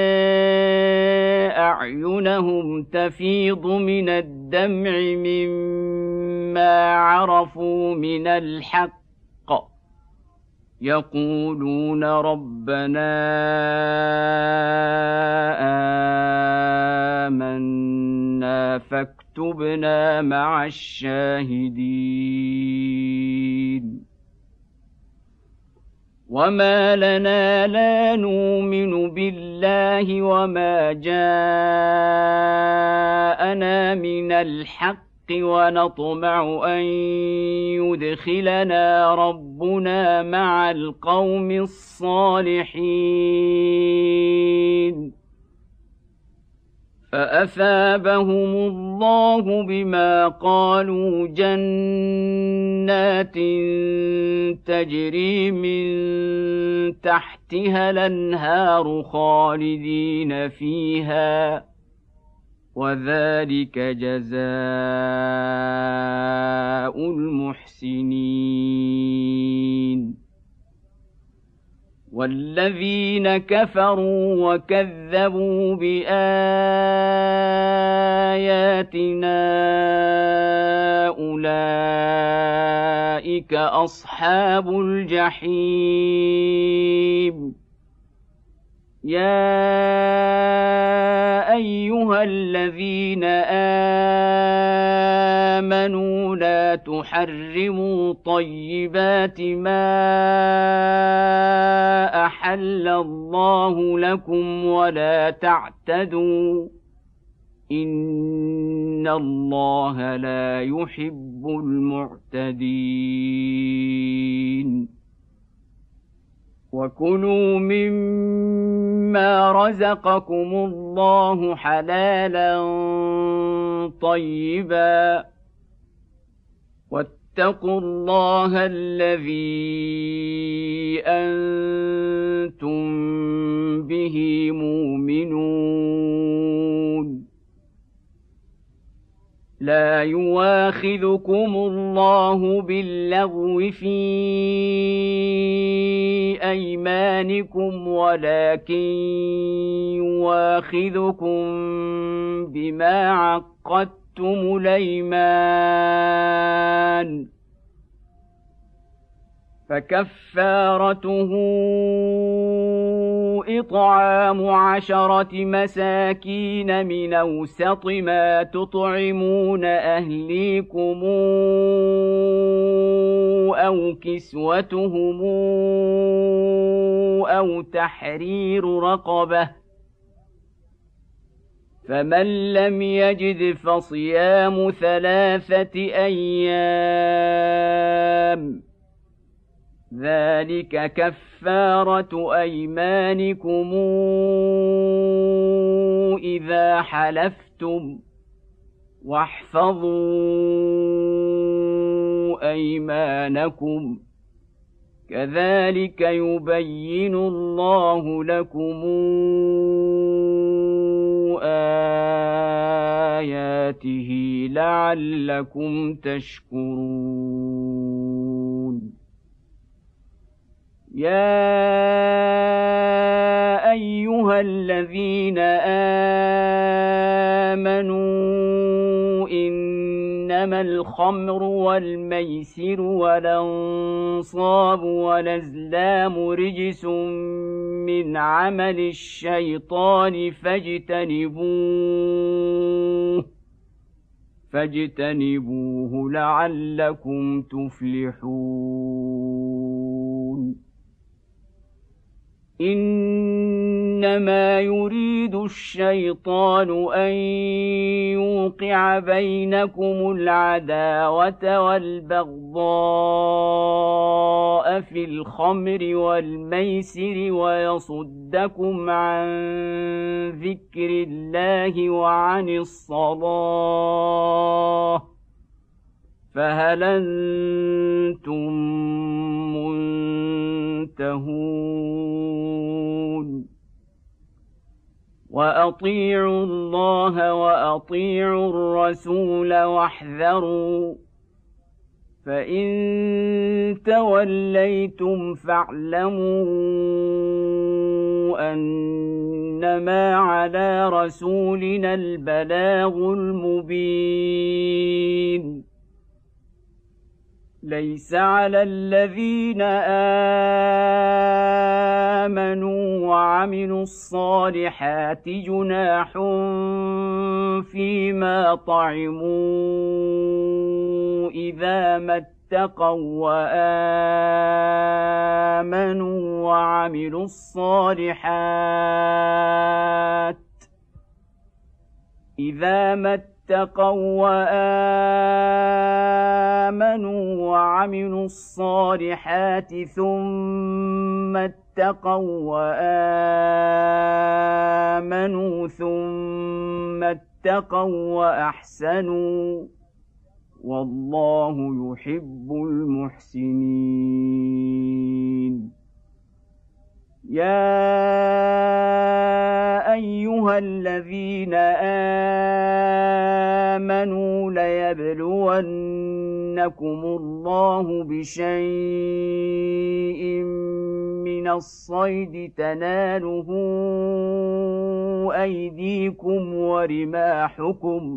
Speaker 1: أعينهم تفيض من الدمع مما عرفوا من الحق يقولون ربنا آمنا فاكتبنا مع الشاهدين وما لنا لا نؤمن بالله وما جاءنا من الحق ونطمع أن يدخلنا ربنا مع القوم الصالحين فأثابهم الله بما قالوا جنات تجري من تحتها الأنهار خالدين فيها وذلك جزاء المحسنين والذين كفروا وكذبوا بآياتنا أولئك أصحاب الجحيم يا أيها الذين آمنوا لا تحرموا طيبات ما أحل الله لكم ولا تعتدوا إن الله لا يحب المعتدين وكلوا مما رزقكم الله حلالا طيبا واتقوا الله الذي أنتم به مؤمنون لا يواخذكم الله باللغو في أيمانكم ولكن يواخذكم بما عقدتم عقدتم الأيمان فكفارته إطعام عشرة مساكين من أوسط ما تطعمون أهليكم أو كسوتهم أو تحرير رقبة فمن لم يجد فصيام ثلاثة أيام ذلك كفارة أيمانكم إذا حلفتم واحفظوا أيمانكم كذلك يبين الله لكم آياته لعلكم تشكرون يا أيها الذين آمنوا إنما الخمر والميسر والأنصاب والأزلام رجس من عمل الشيطان فاجتنبوه فاجتنبوه لعلكم تفلحون إنما يريد الشيطان أن يوقع بينكم العداوة والبغضاء في الخمر والميسر ويصدكم عن ذكر الله وعن الصلاة فهل أنتم منتهون وأطيعوا الله وأطيعوا الرسول واحذروا فإن توليتم فاعلموا أنما على رسولنا البلاغ المبين ليس على الذين آمنوا وعملوا الصالحات جناح فيما طعموا إذا ما اتقوا وآمنوا وعملوا الصالحات إذا ما اتقوا وآمنوا وعملوا الصالحات ثم اتقوا وآمنوا ثم اتقوا وأحسنوا والله يحب المحسنين يا أيها الذين آمنوا ليبلونكم الله بشيء من الصيد تناله أيديكم ورماحكم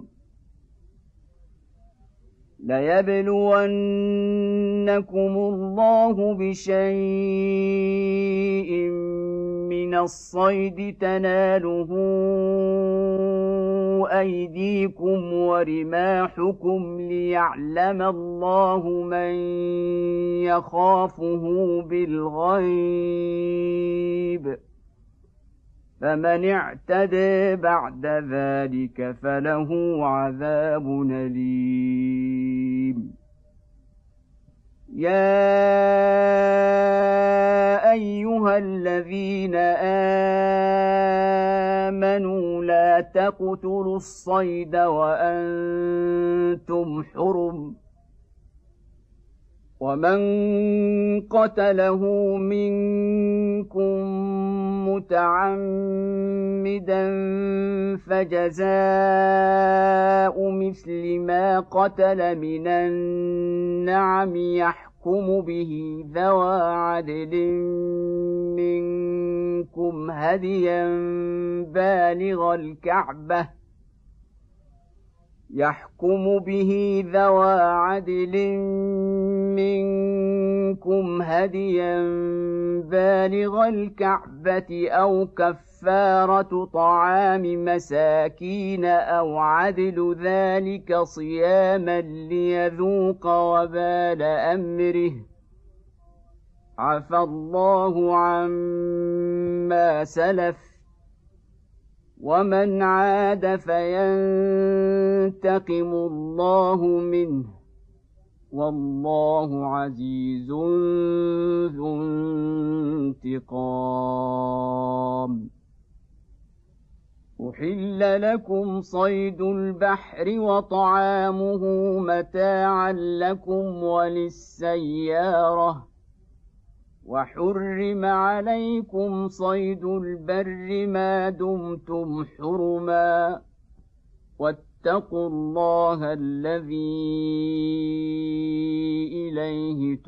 Speaker 1: ليبلونكم الله بشيء من الصيد تناله أيديكم ورماحكم ليعلم الله من يخافه بالغيب فمن اعتدى بعد ذلك فله عذاب أليم يا أيها الذين آمنوا لا تقتلوا الصيد وأنتم حرم ومن قتله منكم متعمدا فجزاء مثل ما قتل من النعم يحكم به ذوى عدل منكم هديا بالغ الكعبة يحكم به ذوى عدل منكم هديا بالغ الكعبة أو كفارة طعام مساكين أو عدل ذلك صياما ليذوق وبال أمره عفى الله عما سلف ومن عاد فينتقم الله منه والله عزيز ذو انتقام. أحل لكم صيد البحر وطعامه متاعا لكم وللسيارة وحرم عليكم صيد البر ما دمتم حرما واتقوا الله الذي إليه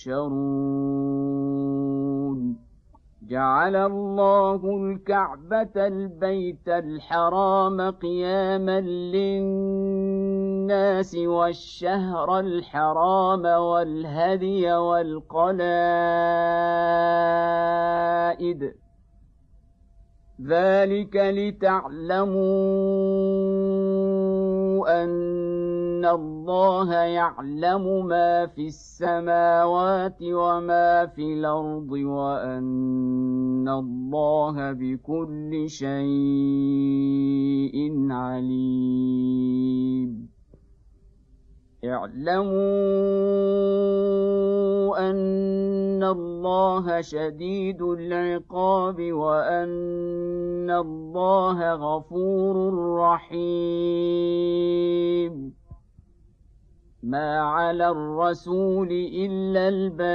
Speaker 1: تحشرون. جعل الله الكعبة البيت الحرام قياما للناس والشهر الحرام والهدي والقلائد ذلك لتعلموا أن الله يعلم ما في السماوات وما في الأرض وأن الله بكل شيء عليم. اعلموا أن الله شديد العقاب وأن الله غفور رحيم. ما على الرسول إلا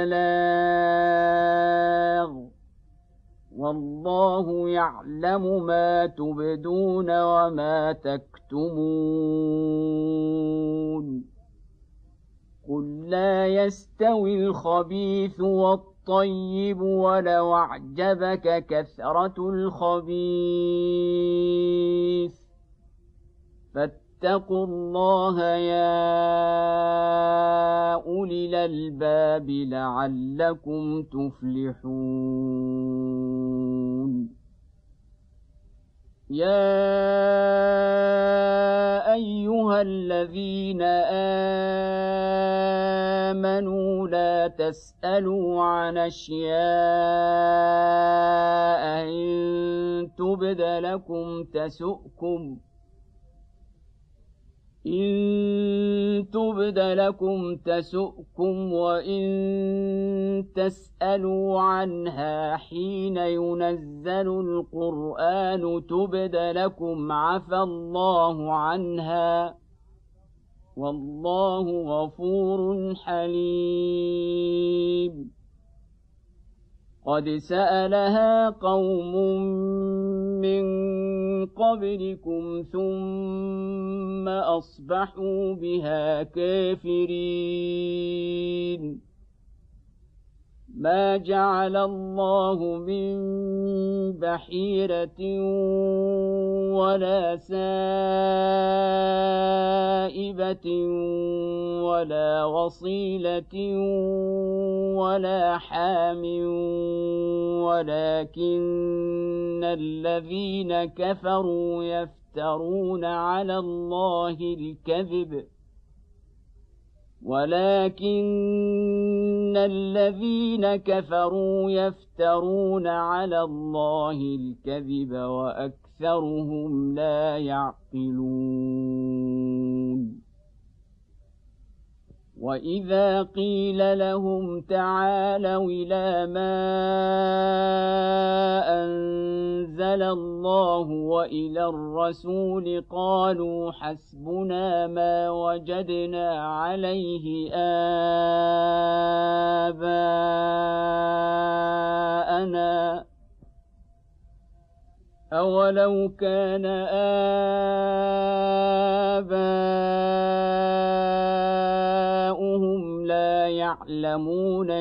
Speaker 1: البلاغ والله يعلم ما تبدون وما تكتمون. قل لا يستوي الخبيث والطيب ولو أعجبك كثرة الخبيث فاتقوا الله يا أولي الألباب لعلكم تفلحون. يا أيها الذين آمنوا لا تسألوا عن أشياء إن تبد لكم تسؤكم إن تبد لكم تسؤكم وإن تسألوا عنها حين ينزل القرآن تبد لكم عفى الله عنها والله غفور حليم. قد سألها قوم من قبلكم ثم أصبحوا بها كافرين. ما جعل الله من بحيرة ولا سائبة ولا وصيلة ولا حام ولكن الذين كفروا يفترون على الله الكذب ولكن الذين كفروا يفترون على الله الكذب وأكثرهم لا يعقلون. وإذا قيل لهم تعالوا إلى ما أنزل الله وإلى الرسول قالوا حسبنا ما وجدنا عليه آباءنا أولو كان آباؤهم لا يعلمون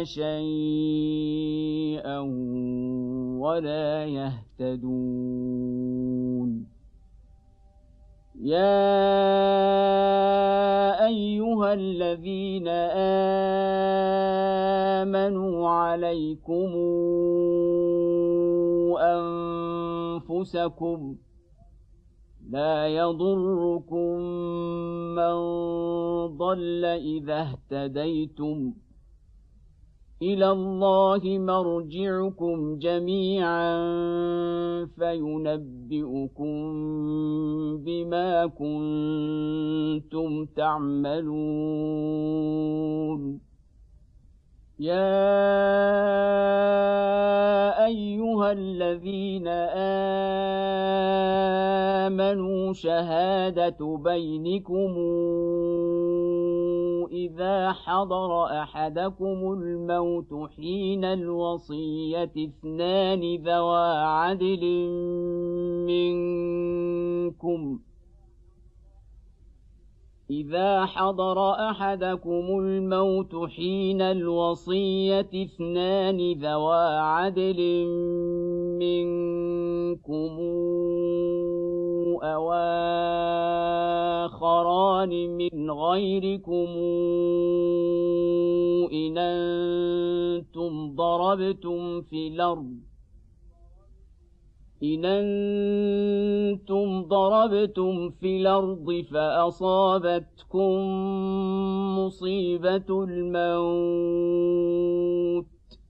Speaker 1: شيئا ولا يهتدون. يا أيها الذين آمنوا عليكم أنفسكم لا يضركم من ضل إذا اهتديتم إلى الله مرجعكم جميعا فينبئكم بما كنتم تعملون يا أيها الذين آمنوا شهادة بينكم إذا حضر أحدكم الموت حين الوصية اثنان ذوى عدل منكم إذا حضر أحدكم الموت حين الوصية اثنان ذوى عدل منكم أو آخران من غيركم إن أنتم ضربتم في الأرض إن أنتم ضربتم في الأرض فأصابتكم مصيبة الموت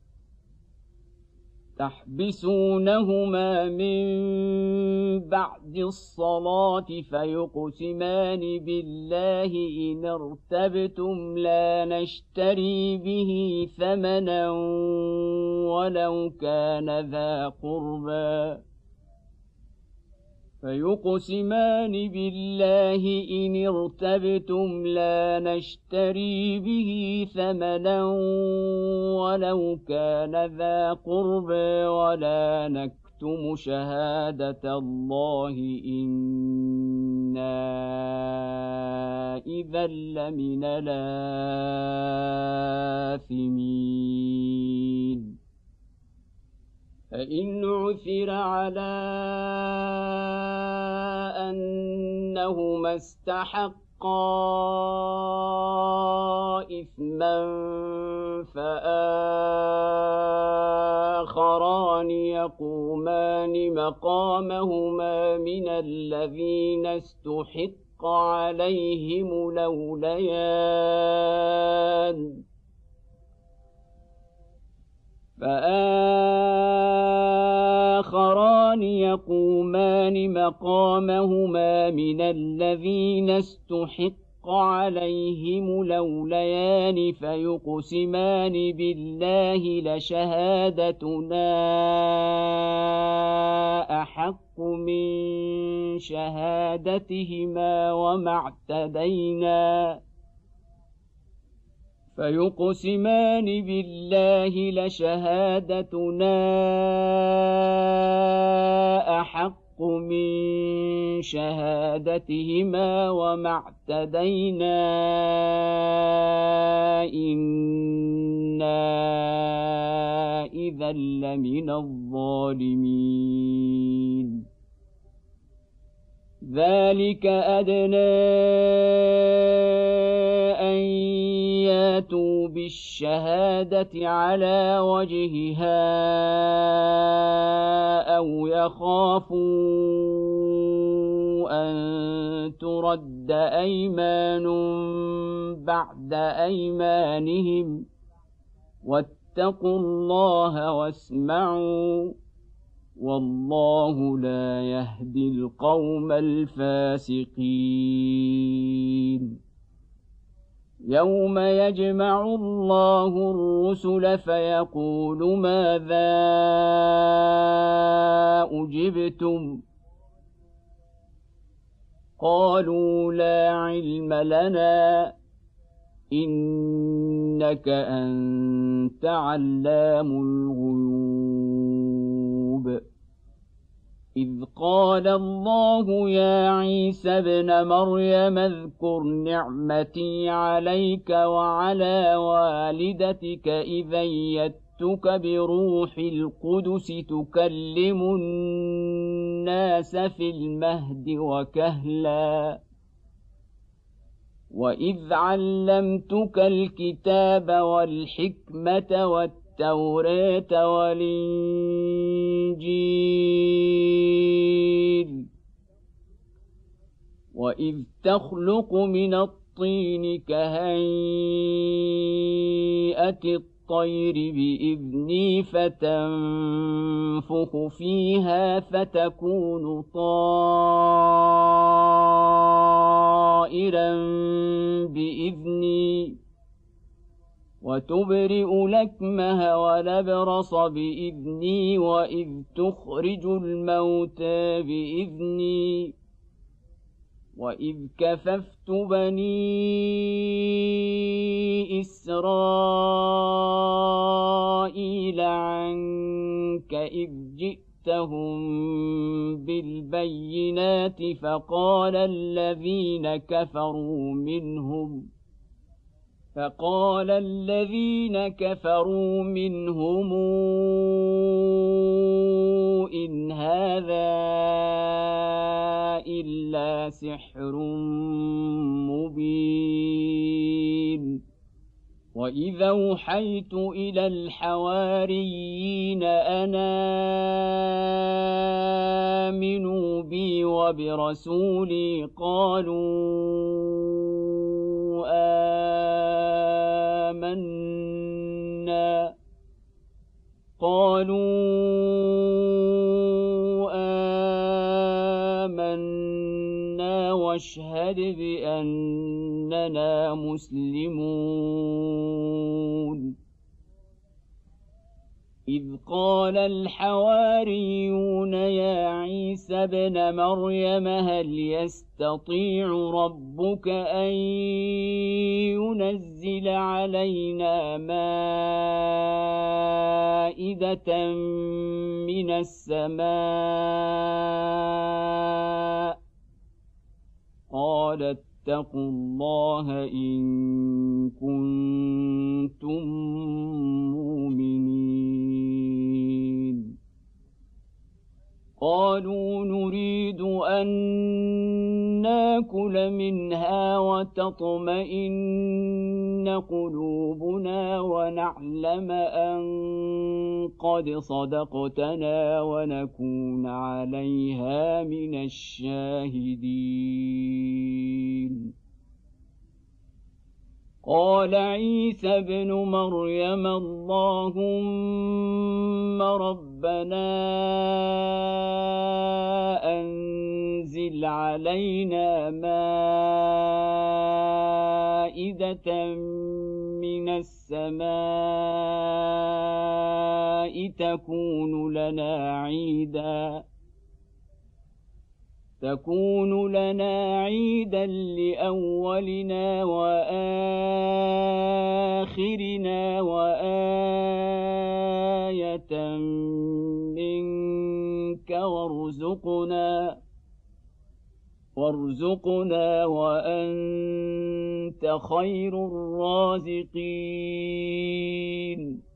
Speaker 1: تحبسونهما من بعد الصلاة فيقسمان بالله إن ارتبتم لا نشتري به ثمنا ولو كان ذا قربى فيقسمان بالله إن ارتبتم لا نشتري به ثمنا ولو كان ذا قربى ولا نكتم شهادة الله إنا إذا لمن الآثمين فإن عثر على أنهما استحقا إثما فآخران يقومان مقامهما من الذين استحق عليهم الأوليان فآخران يقومان مقامهما من الذين استحق عليهم الأوليان فيقسمان بالله لشهادتنا أحق من شهادتهما وما اعتدينا فيقسمان بالله لشهادتنا أحق من شهادتهما وما اعتدينا إنا إذا لمن الظالمين ذلك أدنى أن ياتوا بالشهادة على وجهها أو يخافوا أن ترد أيمان بعد أيمانهم واتقوا الله واسمعوا والله لا يهدي القوم الفاسقين يوم يجمع الله الرسل فيقول ماذا أجبتم قالوا لا علم لنا إنك أنت علام الغيوب إذ قال الله يا عيسى ابن مريم اذكر نعمتي عليك وعلى والدتك إذ أيدتك بروح القدس تكلم الناس في المهد وكهلا وإذ علمتك الكتاب والحكمة والتوراة والإنجيل وإذ تخلق من الطين كهيئة الطير بإذني فتنفخ فيها فتكون طائرا بإذني وتبرئ الأكمه والأبرص بإذني وإذ تخرج الموتى بإذني وإذ كففت بني إسرائيل عنك إذ جئتهم بالبينات فقال الذين كفروا منهم فقال الذين كفروا منهم إن هذا إلا سحر مبين وإذا أوحيت إلى الحواريين أن آمنوا بي وبرسولي قالوا آمنا قالوا آمنا واشهد بأننا مسلمون إذ قال الحواريون يا عيسى ابن مريم هل يستطيع ربك أن ينزل علينا مائدة من السماء قال اتقوا الله إن كنتم مؤمنين قالوا نريد أن ناكل منها وتطمئن قلوبنا ونعلم أن قد صدقتنا ونكون عليها من الشاهدين قال عيسى ابن مريم اللهم ربنا أنزل علينا مائدة من السماء تكون لنا عيداً تكون لنا عيدا لأولنا وآخرنا وآية منك وارزقنا وارزقنا وأنت خير الرازقين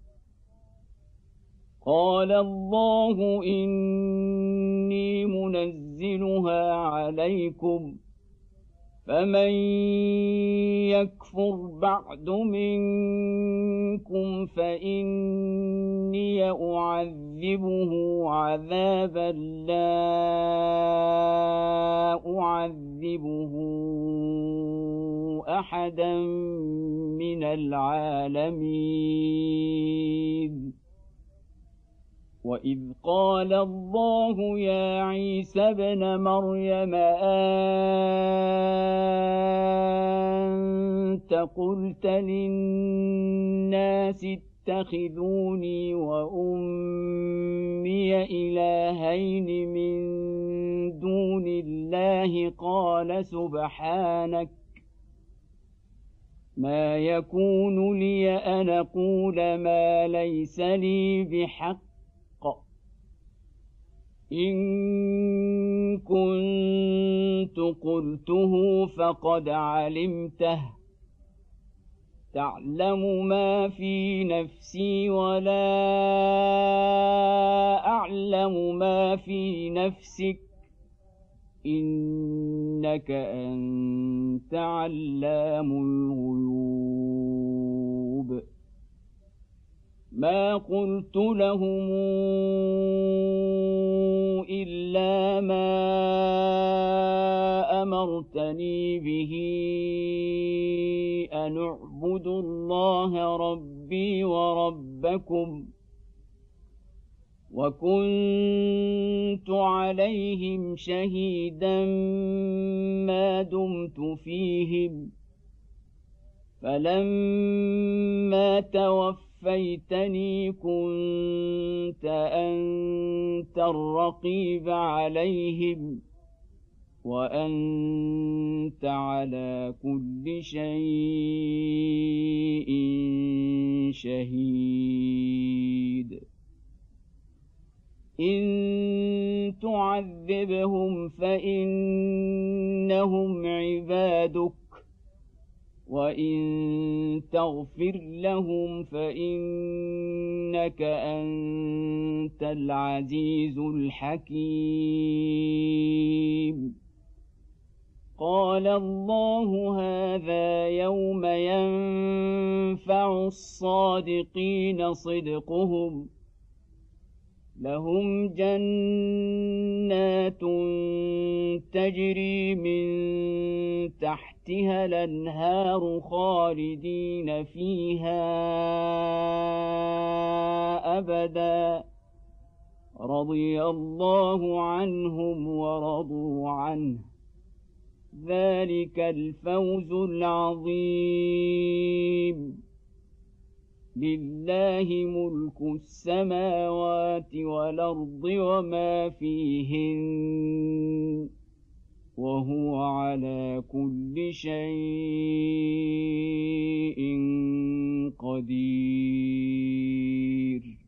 Speaker 1: قال الله إني منزلها عليكم فمن يكفر بعد منكم فإني أعذبه عذابا لا أعذبه أحدا من العالمين وإذ قال الله يا عيسى ابن مريم أنت قلت للناس اتخذوني وأمي إلهين من دون الله قال سبحانك ما يكون لي أن أقول ما ليس لي بحق إن كنت قلته فقد علمته تعلم ما في نفسي ولا أعلم ما في نفسك إنك أنت علام الغيوب ما قلت لهم إلا ما أمرتني به أن اعبدوا الله ربي وربكم وكنت عليهم شهيدا ما دمت فيهم فلما توفيتني كنت أنت الرقيب عليهم وأنت على كل شيء شهيد إن تعذبهم فإنهم عبادك وإن تغفر لهم فإنك أنت العزيز الحكيم قال الله هذا يوم ينفع الصادقين صدقهم لهم جنات تجري من تحتها الأنهار خالدين فيها أبدا رضي الله عنهم ورضوا عنه ذلك الفوز العظيم لله ملك السماوات والأرض وما فيهن وهو على كل شيء قدير